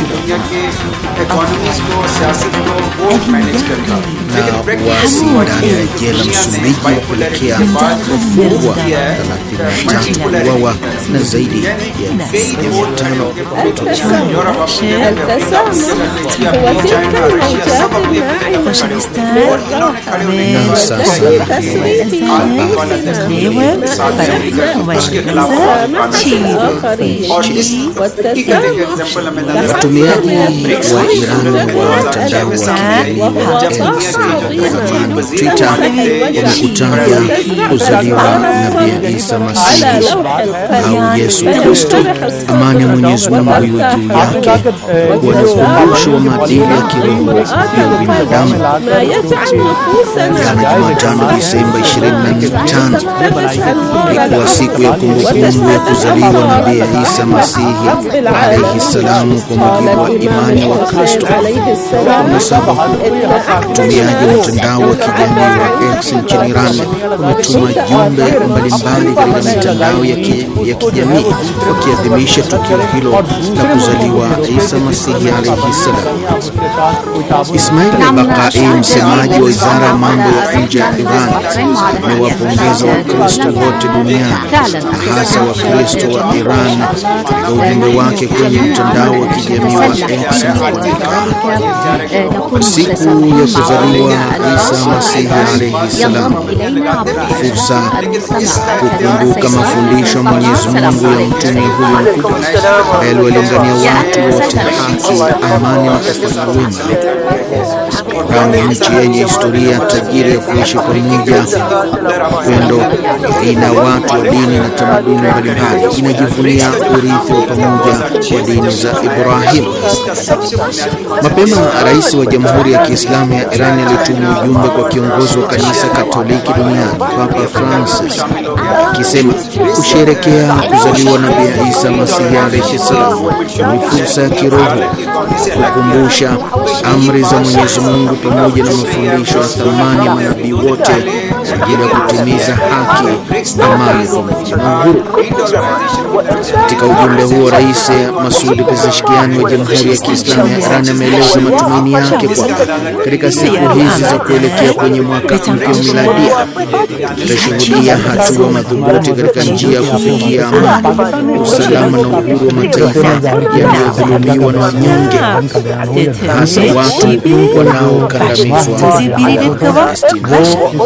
Speaker 8: na wasi ndani ya jela Msumbiji wapelekea wafungwa thelathini na tatu kuuawa na zaidi ya mia tano kutoweka. Na sasa watumiaji wa Iran wa mtandao wa Twitter wamekutaja kuzaliwa Nabii Isa Masihi au Yesu Kristo, amani ya Mwenyezi Mungu iwe juu yake, kuwa ni ukumbusho wa maadili ya kiroho ya binadamu. Jana Jumatano Disemba ishirini na tano ilikuwa siku ya kumbukumbu ya kuzaliwa Nabii Isa Masihi alayhi salamu kwa mujibu wa imani wa Kristo. Watumiaji wa mtandao wa kijamii wa X nchini Iran wametuma jumbe mbalimbali katika mitandao ya kijamii wakiadhimisha tukio hilo la kuzaliwa Isa Masihi alayhi salam. Ismail Baqai, msemaji wa Wizara ya Mambo ya Nje ya Iran, amewapongeza Wakristo wote duniani, hasa Wakristo wa Iran, kwa ujumbe wake kwenye mtandao wa kijamii wa X na kuandika, siku ya kuzaliwa Isa Masihi alayhi salam, fursa kukumbuka mafundisho ya Mwenyezi Mungu ya mtume huyo mkubwa aliyolingania watu wote haki, amani na kufanya wema. Iran ni nchi yenye historia tajiri ya kuishi pamoja, upendo, ina watu wa dini na tamaduni mbalimbali, inajivunia urithi wa pamoja wa dini za Ibrahim. Mapema Rais wa Jamhuri ya Kiislamu ya Iran alituma ujumbe kwa kiongozi wa kanisa Katoliki duniani Papa Francis akisema kusherehekea kuzaliwa Nabii Isa Masihi alayhi salam ni fursa ya kiroho kukumbusha amri za Mwenyezi Mungu pamoja na mafundisho ya thamani ya manabii wote kwa ajili ya kutimiza haki, amani na uhuru. Katika ujumbe huo, Rais Masoud Pezeshkian wa Jamhuri ya Kiislamu ya Iran ameeleza matumaini yake kwamba katika siku hizi za kuelekea kwenye mwaka mpya miladia tutashuhudia hatua madhubuti katika njia ya kufikia amani, usalama na uhuru wa mataifa yanayodhulumiwa na wanyonge, hasa watu wanaokandamizwa na Palestina.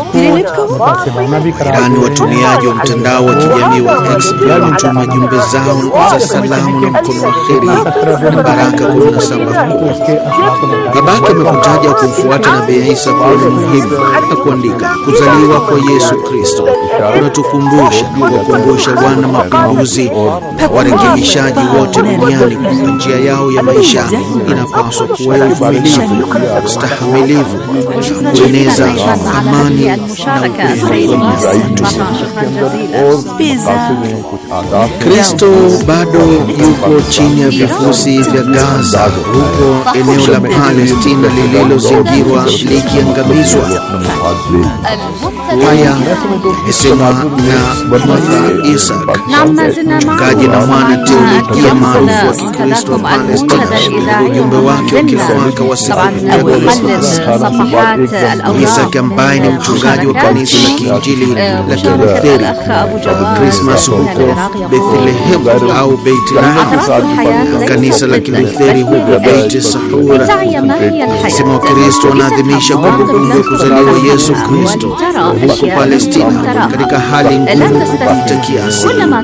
Speaker 8: Iran, watumiaji wa mtandao wa kijamii wa X wametuma jumbe zao za salamu na mkono wa kheri na baraka kwa mnasaba huu. Babake amekutaja kumfuata Nabii Isa kuwa ni muhimu na kuandika, kuzaliwa kwa Yesu Kristo kunatukumbusha kuwakumbusha wana mapinduzi warekebishaji wote duniani kwa njia yao ya maisha inapaswa kuwa uvumilivu, ustahimilivu, kueneza amani na upendo. Kristo bado yuko chini ya vifusi vya Gaza, huko eneo la Palestina lililozingirwa likiangamizwa. Haya yamesema na Martha Isaac, mchungaji na mwana teolojia maarufu wa Kikristo wa Palestina, katika ujumbe wake wa kila mwaka wa siku ya Krismasi. Isaac ambaye ni mchungaji wa kanisa la Kiinjili la Kilutheri Krismasi huko Bethlehem au Beit Laham, kanisa la Kilutheri huko Beit Sahura, sema Wakristo wanaadhimisha kumbukumbu ya kuzaliwa Yesu Kristo huko Palestina katika hali ngumu kupita kiasi.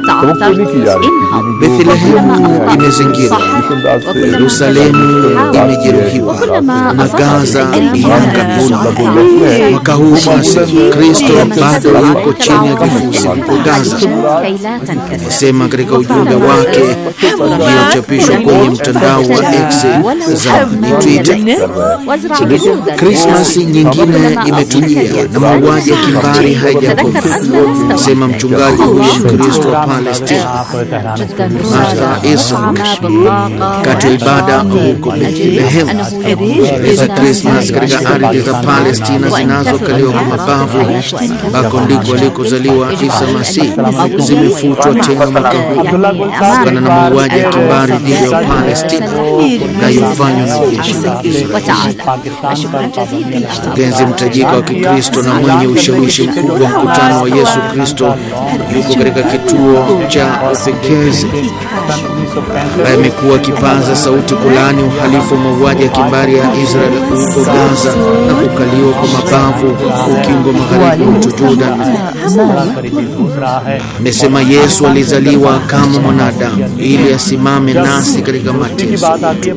Speaker 8: Bethlehem imezingirwa, Yerusalemu imejeruhiwa na Gaza inaangamizwa. Mwaka huu basi Kristo bado yuko chini ya vifusi huko Gaza, sema katika ujumbe wake uliochapishwa kwenye mtandao wa X zamani Twitter. Krismasi nyingine imetujia na mauaji ya kimbari haijakoma, sema mchungaji huyu Mkristo wa Palestina Martha Isaac katika ibada huko Bethlehem. Za Krismasi katika ardhi za Palestina zinazokaliwa kwa mabavu, ambako ndiko alikozaliwa Isa Masihi, zimefutwa tena mwaka huu kutokana na mauaji ya kimbari dhidi ya Palestina yanayofanywa na jeshi la Israeli. Mkurugenzi mtajika wa Kikristo na mwenye ushawishi mkubwa wa mkutano wa Yesu Kristo yuko katika kituo cha upekezi, ambaye amekuwa kipaza sauti kulani uhalifu wa mauaji ya kimbari ya Israeli huko Gaza na kukaliwa kwa mabavu ukingo magharibi wa mto Jordan. Amesema Yesu alizaliwa kama mwanadamu ili asimame nasi katika mateso.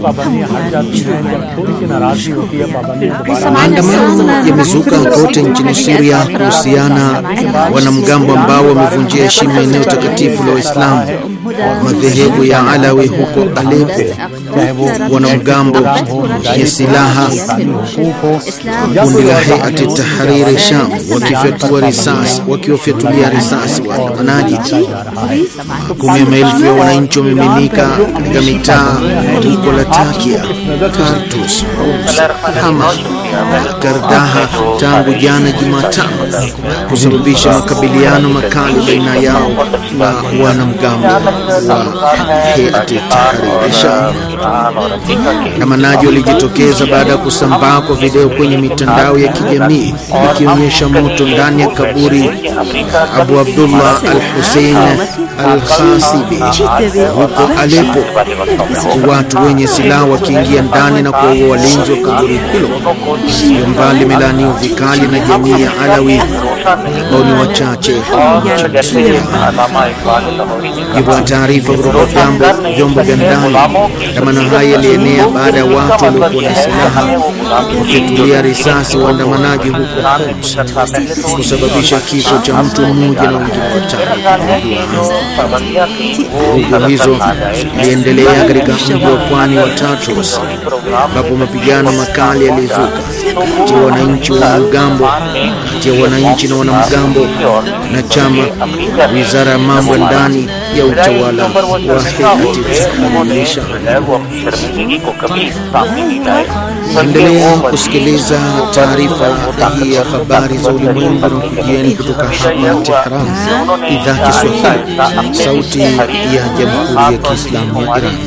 Speaker 8: Maandamano yamezuka kote nchini Syria kuhusiana wanamgambo ambao wamevunjia heshima eneo takatifu la Waislamu madhehebu ya Alawi huko Aleppo. Wanamgambo wenye silaha kundi la Hayat Tahrir Sham wakifyatua risasi wakiwafyatulia risasi waandamanaji. Makumi ya maelfu ya wananchi wamemiminika katika mitaa huko Latakia, Tartus, Hama, Gardaha tangu jana Jumatano, kusababisha makabiliano makali baina yao na wanamgambo wa Hayat Tahrir Sham. Waandamanaji walijitokeza baada ya kusambaa kwa video kwenye mitandao ya kijamii ikionyesha moto ndani ya kaburi Abu Abdullah al-Hussein al-Khasibi huko Aleppo, watu wenye silaha wakiingia ndani na kuwaua walinzi wa kaburi hilo. Mbali melaniwa vikali na jamii ya Alawi ambao ni wachache. Kwa taarifa kutoka vyombo vya ndani, maandamano haya yalienea baada ya watu waliokuwa na silaha kufyatulia risasi waandamanaji huko Homs, kusababisha kifo cha mtu mmoja na wengine watano. Vurugu hizo ziliendelea katika mji wa pwani wa Tartus, ambapo mapigano makali yalizuka kati ya wananchi wa wanamgambo kati ya wananchi na wanamgambo na chama wizara ya mambo ndani ya utawala wa Hayat Sham. Endelea kusikiliza taarifa hii ya habari za ulimwengu na kujieni kutoka hapa Tehran, idhaa ya Kiswahili, sauti ya Jamhuri ya Kiislamu ya Iran.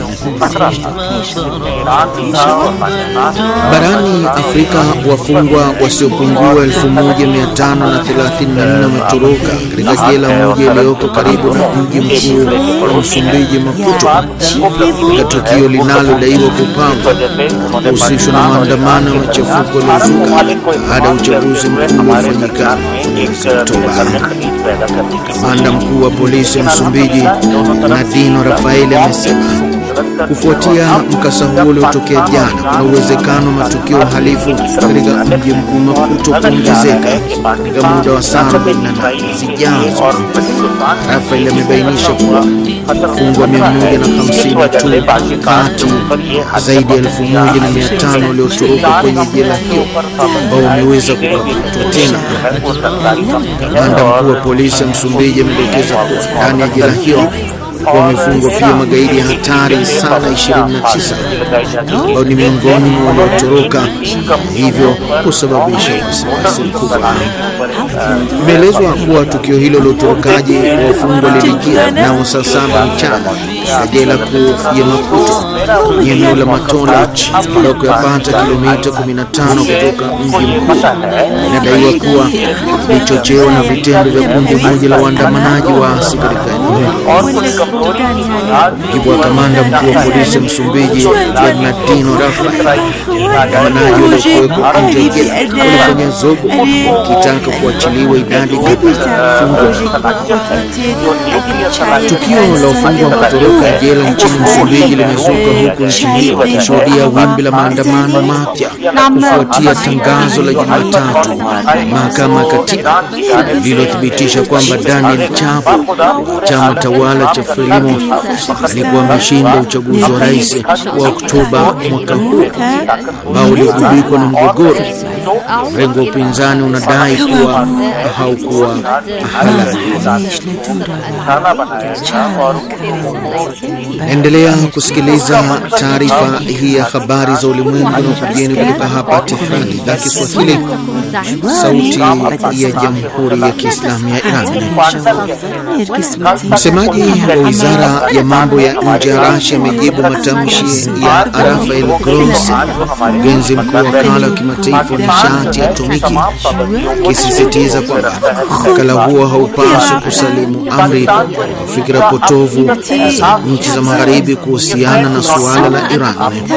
Speaker 8: Barani Afrika, wafungwa wasiopungua elfu moja mia tano na thelathini na nne wametoroka katika jela moja iliyoko karibu na mji mkuu wa Msumbiji, Maputo, katika tukio linalodaiwa kupangwa kuhusishwa na maandamano ya machafuko yaliyozuka baada ya uchaguzi mkuu kufanyika mwezi Oktoba. Kamanda mkuu wa polisi ya Msumbiji Nadino Rafael amesema kufuatia mkasa huo uliotokea jana, kuna uwezekano matukio halifu katika mji mkuu Maputo kuongezeka katika muda wa saa arobaini na nane zijazo. Rafael amebainisha kuwa wafungwa mia moja na hamsini tu kati zaidi ya elfu moja na mia tano waliotoroka kwenye jela hiyo ambao wameweza kukamatwa tena. Kamanda mkuu wa polisi ya Msumbiji amedokeza kuwa ndani ya jela hiyo wamefungwa pia magaidi hatari sana ishirini na tisa ambao ni miongoni mwa waliotoroka, hivyo kusababisha wasiwasi mkubwa. Imeelezwa kuwa tukio hilo la utorokaji wa wafungwa lilijia na saa saba mchana katika jela kuu ya Maputo kwenye eneo la Matola ambako yapata kilomita kumi na tano kutoka mji mkuu. Inadaiwa kuwa lichochewa na vitendo vya kundi moja la waandamanaji waasi katika eneo. Mujibu wa kamanda mkuu wa polisi ya Msumbiji Bernardino Rafa, waandamanaji waliokuwepo nje ya jela walifanya zogo wakitaka kuachiliwa idadi kadhaa wafungwa. Tukio la wafungwa kutoroka jela nchini Msumbiji limezuka huku nchi hiyo ikishuhudia wimbi la maandamano mapya kufuatia tangazo la Jumatatu mahakama katiba lililothibitisha kwamba Daniel Chapo, chama tawala cha Frelimo, alikuwa ameshinda uchaguzi wa rais wa Oktoba mwaka huu ambao uligubikwa na mgogoro. Mrengo wa upinzani unadai kuwa haukuwa halali. Endelea kusikiliza taarifa hii ya habari za ulimwengu na kugeni kutoka hapa Tehran, idhaa Kiswahili, sauti ya Jamhuri ya Kiislamu ya Iran. Msemaji wa Wizara ya Mambo ya Nje ya Russia amejibu matamshi ya Rafael Grossi, mkurugenzi mkuu wa wakala wa kimataifa wa nishati ya atomiki, akisisitiza kwamba wakala huo haupaswi kusalimu amri fikra potovu za nchi za magharibi kuhusiana na suala la Iran.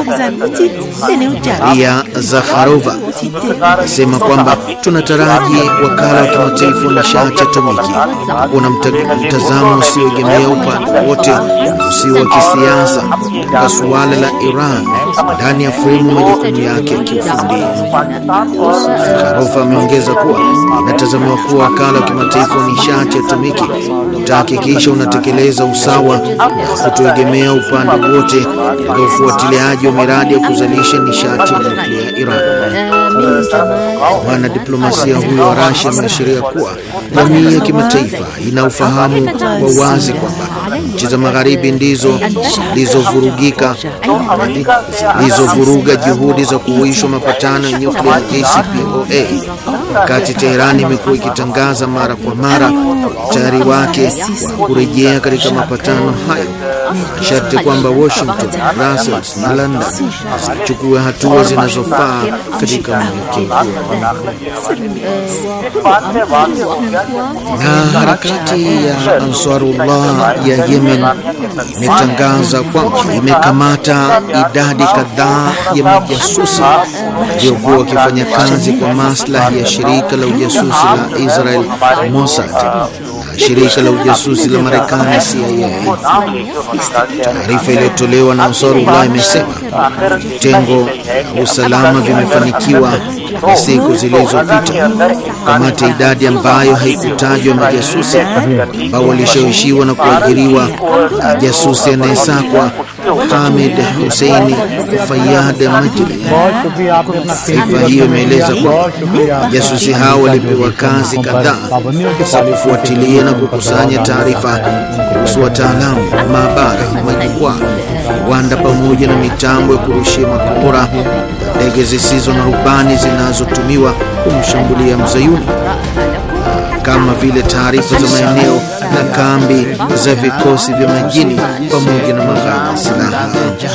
Speaker 8: Maria Zakharova anasema kwamba tunataraji wakala wa kimataifa wa nishati ya atomiki una mtazamo usioegemea upande wote, usio wa kisiasa katika suala la Iran ndani ya fremu majukumu yake ya kiufundi. Zakharova ameongeza kuwa inatazamiwa kuwa wakala wa kimataifa wa nishati ya atomiki utahakikisha unatekeleza usawa na kutoegemea upande wote katika ufuatiliaji wa miradi ya kuzalisha nishati ya nyuklia ya Iran. Mwanadiplomasia huyo wa Russia ameashiria kuwa jamii ya kimataifa ina ufahamu wa wazi kwamba nchi za magharibi ndizo zilizovurugika zilizovuruga juhudi za kuhuishwa mapatano ya nyuklia J C P O A, wakati Tehran imekuwa ikitangaza mara kwa mara utayari wake wa kurejea katika mapatano hayo, sharti kwamba Washington, Brussels na London zichukue hatua zinazofaa katika mwelekeo huo. Na harakati ya Ansarullah ya Yemen imetangaza kwamba imekamata idadi kadhaa ya majasusi waliokuwa wakifanya kazi kwa maslahi ya shirika la ujasusi la Israel Mossad na shirika la ujasusi la Marekani C I A. Taarifa iliyotolewa na Ansarullah imesema vitengo vya usalama vimefanikiwa kwa siku zilizopita kukamata idadi ambayo haikutajwa majasusi ambao walishawishiwa na kuajiriwa na jasusi anayesakwa Hamid Hussein Fayyad Majli. Taarifa hiyo imeeleza kwamba jasusi hao walipewa kazi kadhaa za kufuatilia na kukusanya taarifa kuhusu wataalamu, maabara, majukwaa, viwanda pamoja na mitambo ya kurushia makombora, ndege zisizo na rubani zinazotumiwa kumshambulia mzayuni, kama vile taarifa za maeneo na kambi za vikosi vya majini pamoja na maghala ya silaha.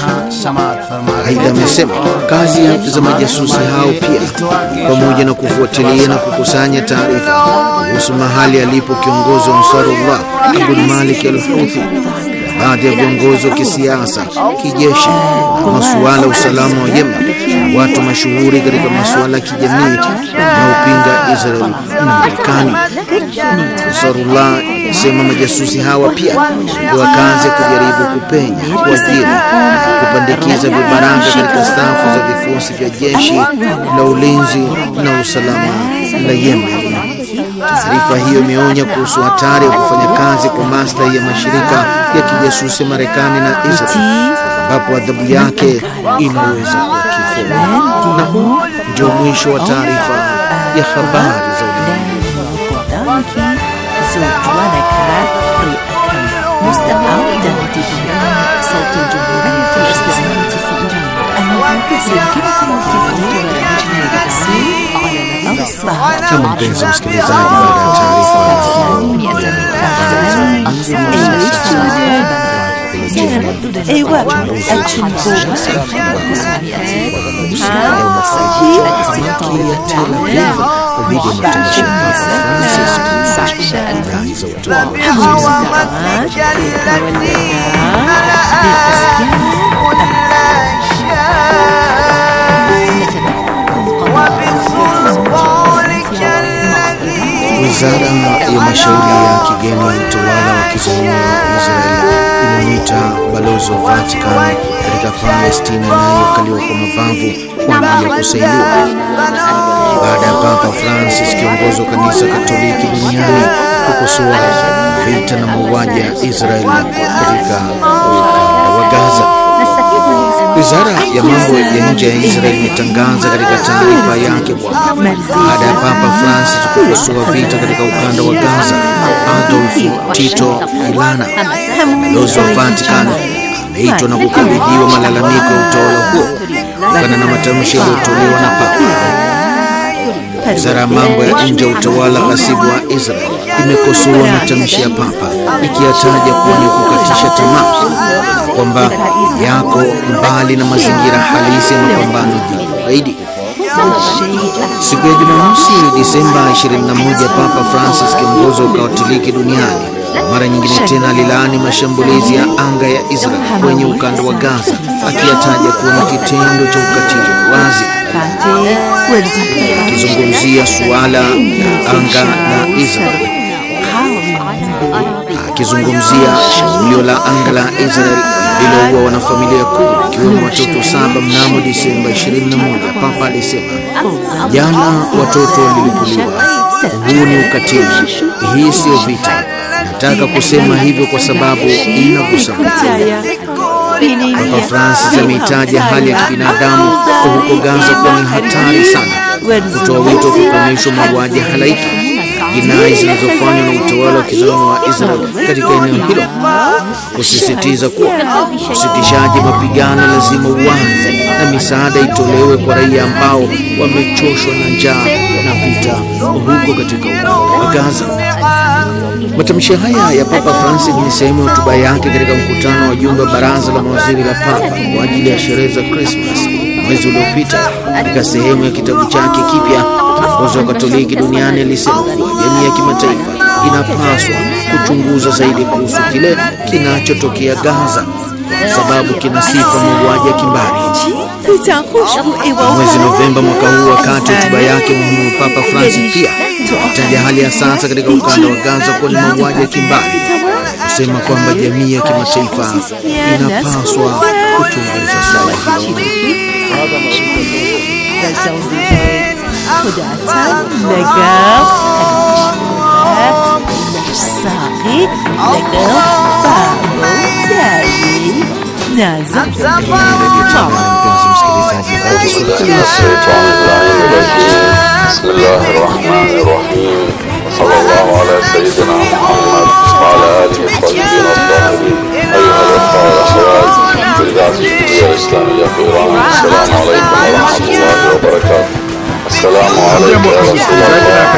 Speaker 8: Aidha amesema kazi za majasusi hao pia pamoja na kufuatilia na kukusanya taarifa kuhusu mahali alipo kiongozi wa Ansarullah Abdul Malik al-Houthi, baadhi ya viongozi wa kisiasa, kijeshi na masuala ya usalama wa Yemen, watu mashuhuri katika masuala ya kijamii na upinga Israel na Marekani. Ansarullah sema majasusi hawa pia kwa kazi kujaribu kupenya, kuajiri, kupandikiza vibaraka katika safu za vikosi vya jeshi la ulinzi na usalama la Yemen. Taarifa hiyo imeonya kuhusu hatari ya kufanya kazi kwa maslahi ya mashirika ya kijasusi Marekani na Israel, ambapo adhabu yake inaweza kuwa kifo. Na huu ndio mwisho wa taarifa ya habari za ulimwengu.
Speaker 2: إذاعة طهران صوت الجمهورية الإسلامية في إيران. يمكنكم التقاط برامجنا الرئيسي على الأوسط.
Speaker 8: Kama mpenzi msikilizaji, baada ya taarifa
Speaker 6: أيوة الجمهور
Speaker 8: Wizara ya mashauri ya kigeni ya utawala wa kizayuni wa Israeli imemwita balozi wa Vatican katika Palestina inayokaliwa kwa mabavu kwa ajili ya kusaidiwa baada ya Papa Francis, kiongozi wa kanisa Katoliki duniani, kukosoa vita na mauaji ya Israeli katika ukanda wa Gaza. Wizara ya mambo ya nje ya Israeli imetangaza katika taarifa yake kwamba baada ya Papa Francis kukosoa vita katika ukanda wa Gaza, Adolf Tito Ilana, balozi wa Vatican, ameitwa na kukabidhiwa malalamiko ya utawala huo kutokana na matamshi yaliyotolewa na Papa. Wizara ya mambo ya nje ya utawala ghasibu wa Israeli imekosoa matamshi ya Papa, ikiyataja kuwa ni kukatisha tamaa, kwamba yako mbali na mazingira halisi ya mapambano dhidi ya ugaidi. Siku ya Jumamosi, Disemba ishirini na moja, Papa Francis, kiongozi wa Katoliki duniani, mara nyingine tena alilaani mashambulizi ya anga ya Israeli kwenye ukanda wa Gaza, akiyataja kuwa ni kitendo cha ukatili wazi. Akizungumzia suala la anga na Israeli, akizungumzia shambulio la anga la Israeli lililoua wanafamilia kumi ikiwemo watoto saba mnamo Disemba ishirini na moja, Papa alisema, jana watoto walilipuliwa. Huu ni ukatili, hii sio vita. Nataka kusema hivyo kwa sababu inagusa. Papa Francis ameitaja hali ya kibinadamu huko Gaza kuwa ni hatari sana, kutoa wito kukomeshwa mauaji halaiki, jinai zinazofanywa na utawala wa kizayuni wa Israeli katika eneo hilo, kusisitiza kuwa usitishaji mapigano lazima uanze na misaada itolewe kwa raia ambao wamechoshwa na njaa na vita huko katika ukanda wa Gaza. Matamshi haya ya Papa Francis ni sehemu ya hotuba yake katika mkutano wa jumbe wa baraza la mawaziri la Papa kwa ajili ya sherehe za Christmas mwezi uliopita. Katika sehemu ya kitabu chake kipya, kiongozi wa Katoliki duniani alisema kuwa jamii ya kimataifa inapaswa kuchunguza zaidi kuhusu kile kinachotokea Gaza, kwa sababu kina sifa mauaji ya kimbari. Mwezi Novemba mwaka huu, wakati hotuba yake muhimu, Papa Francis pia alitaja hali ya sasa katika ukanda wa Gaza kuwa ni mauaji ya kimbari, kusema kwamba jamii ya kimataifa inapaswa kuchunguza suala hilo.
Speaker 10: بسم الله الرحمن الرحيم، صلى الله على سيدنا محمد وعلى آله الطيبين الطاهرين. أيها الأخوة والأخوات في الإذاعة الإسلامية في إيران، السلام عليكم ورحمة الله وبركاته. السلام عليكم ورحمة الله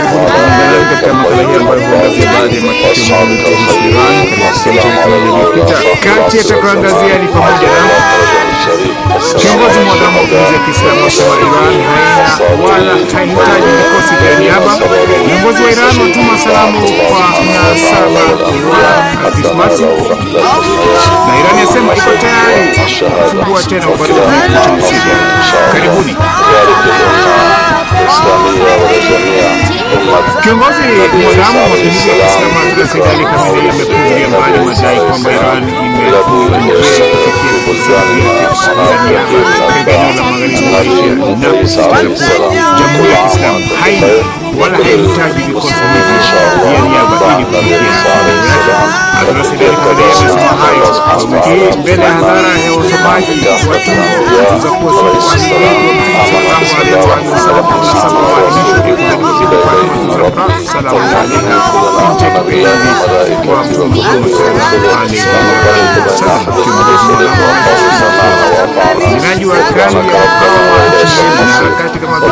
Speaker 1: Kiongozi mwadhamu wa mapinduzi ya Kiislamu wa Iran haina wala hahitaji vikosi vya niaba. Viongozi wa Iran watuma salamu kwa mnasaba wa Krismasi, na Iran yasema iko tayari kufungua tena ubalozi nchini Syria. Karibuni. Kiongozi mwadhamu wa mapinduzi ya Kiislamu Ayatollah Sayyid Ali Khamenei amepuuzilia mbali madai kwamba Iran imekuwa njia ya kufikia Jamhuri ya Kiislamu haina wala haihitaji vikosi vya niaba ili kufikia Tunasema hayo hii mbele ya hadhara ya wasomaji watu za kuwa Ninajua kani ya harakati kama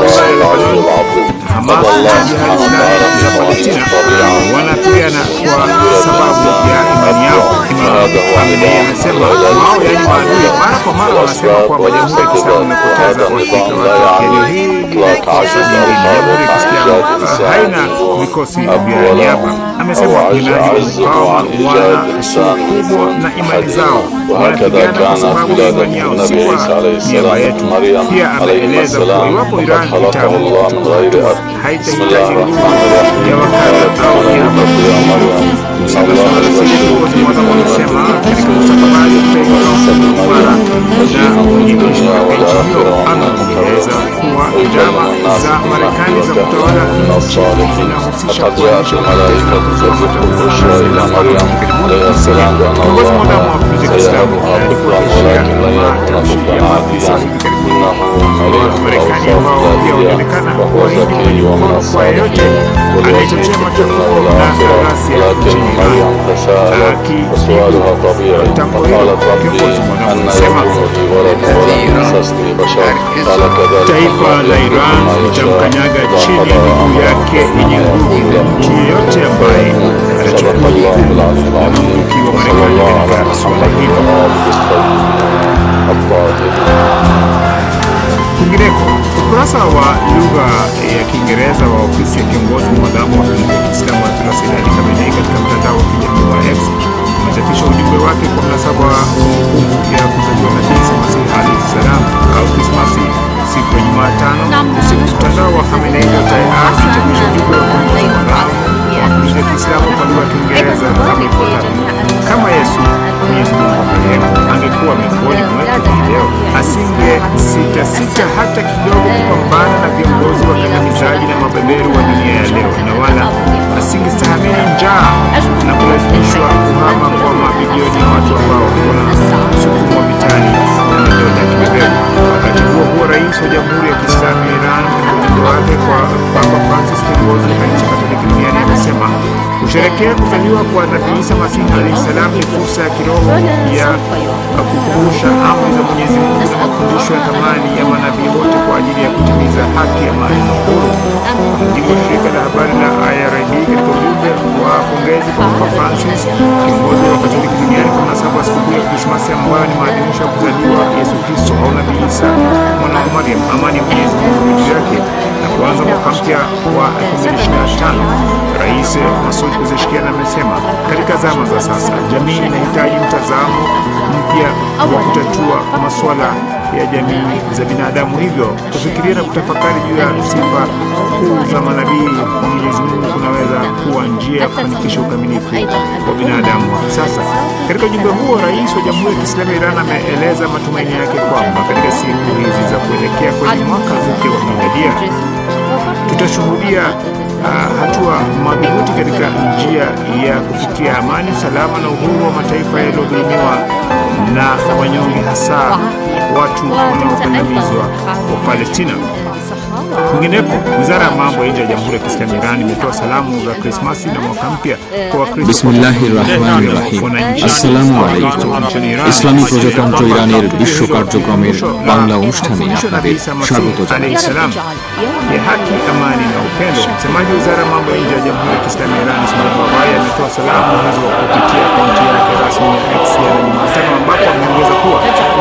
Speaker 1: Hamas na Palestina wanapigana kwa sababu ya imani yao. Khamenei amesema wao yani maadui mara kwa mara wanasema kwamba Jamhuri ya Kiislamu imepoteza washirika wake. Eneo hili Jamhuri ya Kiislamu haina vikosi vya niaba. Amesema inajua kwao wana suku kubwa na imani zao wanapigana kwa sababu ya imani yao, si kwa niaba yetu. Pia ameeleza kuwa iwapo Iran itaamua kutoa haitahitaji nguvu ya wakati au niaba. Wanasema katika mustakabali utaikuwa na mwenyekishi wa nchi hiyo anaeleza kuwa njama za Marekani za kutawala nchi zinahusisha kuonyesha mataifa kuzua mataifa ila Maryam kiongozi mmoja wa mapinduzi ya Kiislamu alikuwa akishirikiana na matamshi ya maafisa hivi karibuni wa Marekani ambao pia wanaonekana kuahidi kwenye mkono kwa yeyote anayechochea machafuko na ghasia nchini Iran. Akijibu tamko hilo, kiongozi mmoja anasema taifa la Iran litamkanyaga chini ya miguu yake yenye nguvu mtu yeyote ambaye atachukua jukumu la mamluki wa Marekani katika suala hilo. Kwingineko, ukurasa wa lugha ya Kiingereza wa ofisi ya kiongozi mwadhamu wa Kiislamu Ayatollah Sayyid Ali Khamenei katika mtandao wa kijamii wa X umechapisha ujumbe wake kwa mnasaba wa kumbukumbu ya kuzaliwa Nabii Isa Masih alayhi salam au Krismasi siku ya Jumatano usiku. Mtandao wa Khamenei umechapisha ujumbe wa kiongozi mwadhamu wa Kiislamu kwa lugha ya Kiingereza kama ifuatavyo: kama Yesu Mwenyezi Mungu marehemu angekuwa miongoni mwetu leo, asinge sita sita hata kidogo kupambana na viongozi wakandamizaji na mabeberu wa dunia ya leo, na wala asingestahimili njaa na kulazimishwa kuhama kwa mabilioni ya watu ambao wanasukumwa mitaani na madola ya kibeberu. Wakati huo huo, rais wa Jamhuri ya Kiislamu ya Iran katika ujumbe wake kwa Papa Francis, kiongozi wa kanisa Katoliki duniani, amesema kusherehekea kuzaliwa kwa Nabii Isa Masih alayhi salam ni fursa ya kiroho ya kukumbusha amri za Mwenyezi Mungu na mafundisho ya thamani ya manabii wote kwa ajili ya kutimiza haki, amani na uhuru. Mujibu wa shirika la habari la I R I B, katika ujumbe wa pongezi kwa Papa Francis, kiongozi wa Katoliki duniani, kwa mnasaba wa sikukuu ya Krismasi ambayo ni maadhimisho ya kuzaliwa Yesu Kristo au Nabii Isa mwana wa Maryam, amani ya Mwenyezi Mungu juu yake, na kuanza mwaka mpya wa elfu mbili ishirini na tano. Rais Masoud Pezeshkian amesema katika zama za sasa jamii inahitaji mtazamo mpya wa kutatua masuala ya jamii za binadamu, hivyo kufikiria na kutafakari juu ya sifa kuu za manabii wa Mwenyezi Mungu kunaweza kuwa njia ya kufanikisha ukamilifu wa binadamu wa kisasa. Katika ujumbe huo, rais wa Jamhuri ya Kiislamu ya Iran ameeleza matumaini yake kwamba katika siku hizi za kuelekea kwenye mwaka mpya wa miladia tutashuhudia Uh, hatua madhubuti katika njia ya kufikia amani, salama na uhuru wa mataifa yaliyodhulumiwa na wanyonge, hasa watu wanaokandamizwa wa Palestina. Kwingineko, Wizara ya Mambo ya Nje ya Jamhuri ya Kiislamu ya Iran imetoa salamu za Krismasi na mwaka mpya kwa Wakristo.
Speaker 11: বিসমিল্লাহিররহমানিররহিম। আসসালামু আলাইকুম। ইসলামী প্রজাতন্ত্র ইরানের বিশ্ব কার্যক্রমের বাংলা অনুষ্ঠানে আপনাদের স্বাগত জানাচ্ছি।
Speaker 1: Ya haki, amani na upendo. Msemaji wa Wizara ya Mambo ya Nje ya Jamhuri ya Kiislamu ya Iran Ismail Baghai ametoa salamu hizo kupitia akaunti yake rasmi ya X ya Jumatano, ambapo ameongeza kuwa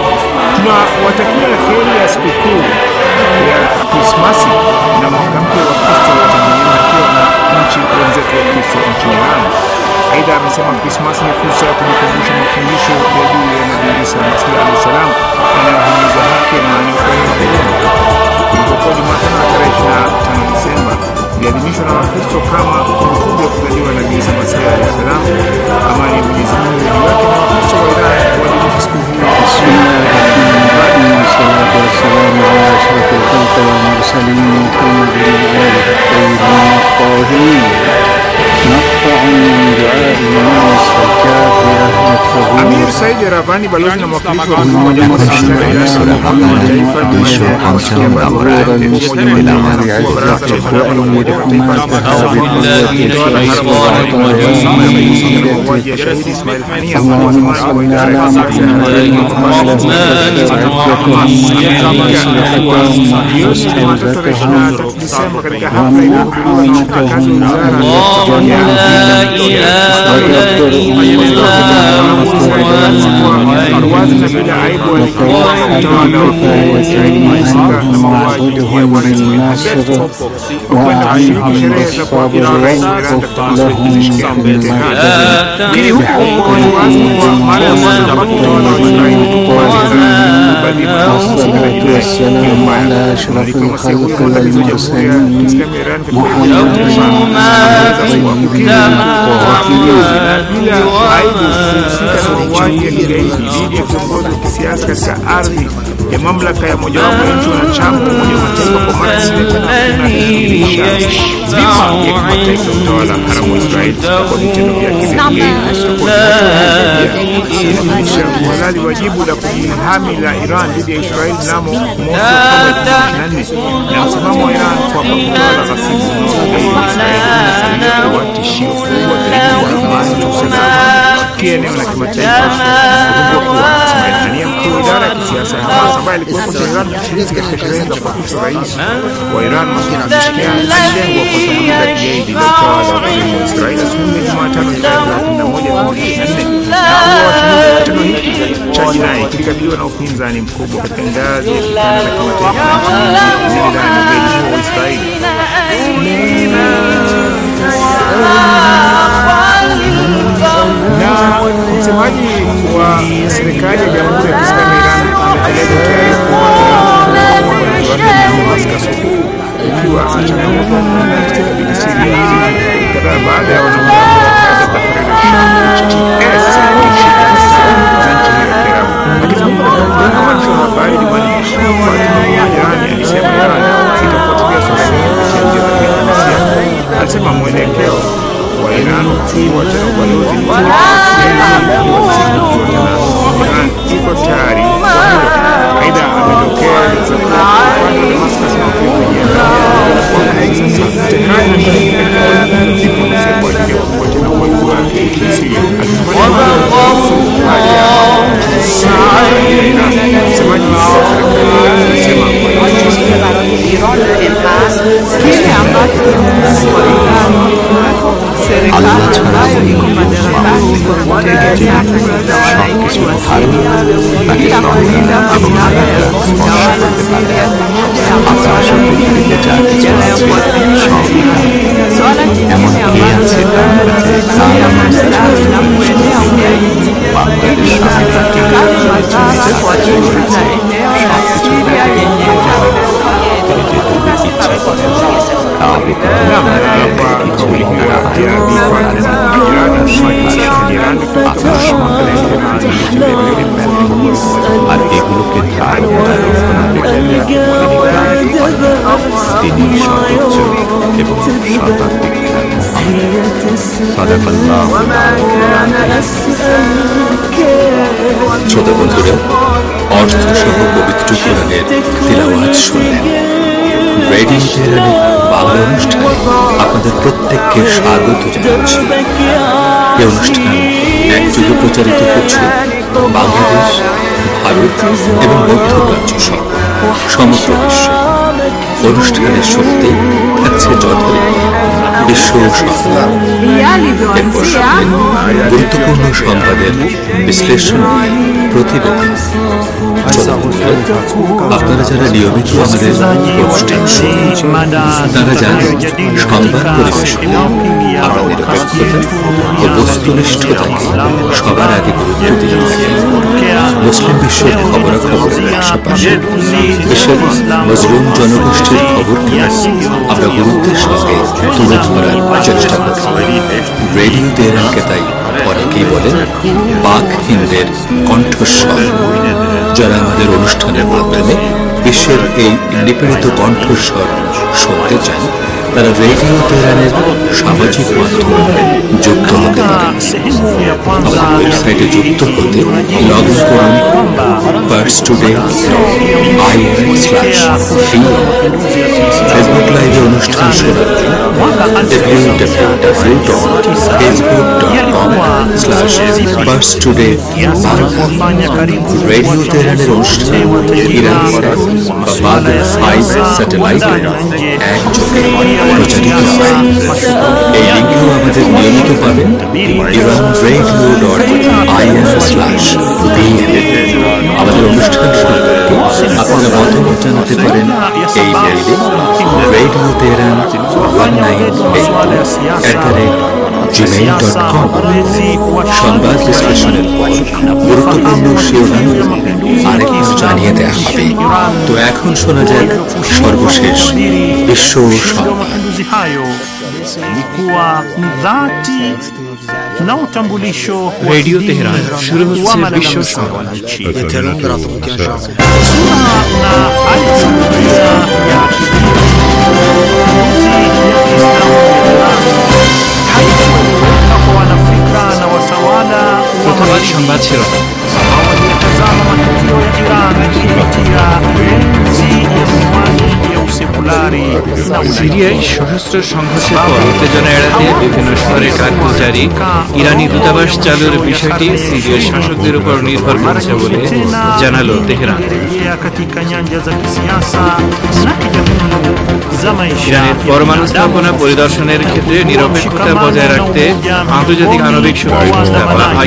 Speaker 1: tunawatakia heri ya sikukuu ya Krismasi na mwaka mpya wa Kristo wa Tanzania na nchi wenzetu wa Kristo nchini Iran. Aidha, amesema Krismasi ni fursa ya kujikumbusha mafundisho ya juu ya Nabii Isa Masih alayhi salam yanayohimiza haki, amani, upendo na huruma. Ilikuwa Jumatano ya tarehe ishirini na tano Disemba iliadhimishwa na Wakristo kama kumbukumbu ya kuzaliwa Nabii Isa Masih alayhi salam, amani ya Mwenyezi Mungu juu yake, na Wakristo wa Iran kuadhimisha siku hii
Speaker 12: Said Ravani, balozi na mwakilishi wa Umoja wa Mataifa kisiasa katika ardhi ya mamlaka ya mojawapo ya nchi wanachama wa Umoja wa Mataifa kwa mara nyingine dhima ya kimataifa utawala haramu wa Israeli kwa vitendo vyake inaonyesha uhalali wa jibu la kujihami la Iran dhidi ya Israeli mnamo mosi na msimamo wa Iran kwa utawala ghasibu unaodai Israeli kuwa tishio kubwa zaidi kwa amani na usalama eneo la kimataifa. Ismail mkuu wa idara ya kisiasa ya Hamas ambaye alikuwa Tehran kushiriki katika sherehe za kuapishwa rais wa Iran Masud Pezeshkian alilengwa kwa sababu za kigaidi za utawala wa Israeli siku ya Jumatano thelathini na moja mwezi wa nne na kitendo hiki cha jinai kilikabiliwa na upinzani mkubwa katika ngazi ya kikanda na kimataifa na nchini wa Israeli. Na msemaji wa serikali ya Jamhuri ya Kiislamu ya Iran ameeleza tayari kuwa ikiwa changamoto katika Syria kadhaa baada ya wanamgambo wa Gaza akizungumza na habari Jumanne Iran alisema Iran itafuatilia suala hili kupitia njia za diplomasia. Alisema mwelekeo wa Iran kufuata ubalozi Iran iko tayari. Aidha ametokeza kwa Damascus na kujiandaa Tehran diplomasia kwa ajili ya kufuata na uwezo wake Syria.
Speaker 6: serikali ambayo iko madarakani kwa kutegemea muda wa wananchi wa Syria bila kulinda mamlaka ya utawala Syria jana ya kuadhimisha swala jingine ambalo serikali ya maslahi na kuenea ugaidi inapatikana madhara kwa nchi za eneo la Syria yenyewe.
Speaker 13: আর এগুলোকে ধার তিনি সর্বোচ্চ এবং শতাব্দীর ছোট বন্ধুরা অর্থ সহ পবিত্র কোরআনের তিলাওয়াত শুনলেন। রেডিও তেহরানের বাংলা অনুষ্ঠানে আপনাদের প্রত্যেককে স্বাগত জানাচ্ছি। এই অনুষ্ঠান একযোগে প্রচারিত হচ্ছে বাংলাদেশ, ভারত এবং মধ্যপ্রাচ্য সহ সমগ্র বিশ্বে। অনুষ্ঠানের শুরুতে থাকছে যথারীতি বিশ্ব সংবাদ, এরপর গুরুত্বপূর্ণ সংবাদের বিশ্লেষণ প্রতিবেদন। আপনারা যারা নিয়মিত আমাদের অনুষ্ঠান শুনেন তারা জানেন সংবাদ পরিবেশনে আমরা নিরপেক্ষতা ও বস্তুনিষ্ঠতাকে সবার আগে গুরুত্ব দিয়ে থাকি। মুসলিম বিশ্বের খবরাখবরের পাশাপাশি দেশের মজলুম জনগোষ্ঠীর খবরকে আমরা গুরুত্বের সঙ্গে তুলে ধরার চেষ্টা করি। রেডিও তেহরানকে তাই অনেকেই বলেন পাক হিন্দের কণ্ঠস্বর। যারা আমাদের অনুষ্ঠানের মাধ্যমে বিশ্বের এই নিপীড়িত কণ্ঠস্বর শুনতে চান তারা রেডিও তেহরানের সামাজিক মাধ্যমে যুক্ত হতে পারেন। আমাদের ওয়েবসাইটে যুক্ত হতে লগ ইন করুন Pars Today I N slash Facebook লাইভে অনুষ্ঠান শোনার W W W dot Facebook dot com slash Pars Today. Radio তেহরানের অনুষ্ঠান ইরান বা বাদল ফাইভ স্যাটেলাইটে একযোগে প্রচারিত হয়। এই লিঙ্কেও আমাদের নিয়মিত পাবেন Iran radio dot I N slash BN. আমাদের অনুষ্ঠান সম্পর্কে আপনারা মতামত জানাতে পারেন এই মেইলে radio Tehran one nine eight at the rate Gmail dot com. সংবাদ বিশ্লেষণের পর গুরুত্বপূর্ণ শিরোনাম আরেকবার জানিয়ে দেওয়া হবে। তো এখন শোনা যাক সর্বশেষ বিশ্ব সংবাদ।
Speaker 14: রেডিও তেহরান শুরু হচ্ছে বিশ্ব সংবাদ। প্রথমে সংবাদ শিরোনাম। সিরিয়ায় সশস্ত্র সংঘর্ষের পর উত্তেজনা এড়াতে বিভিন্ন শহরে কারফিউ জারি। ইরানি দূতাবাস চালুর বিষয়টি সিরিয়ার শাসকদের উপর নির্ভর করছে বলে জানালো তেহরান। ইরানের পরমাণু স্থাপনা পরিদর্শনের ক্ষেত্রে নিরপেক্ষতা বজায় রাখতে আন্তর্জাতিক আণবিক শক্তি সংস্থা বা আই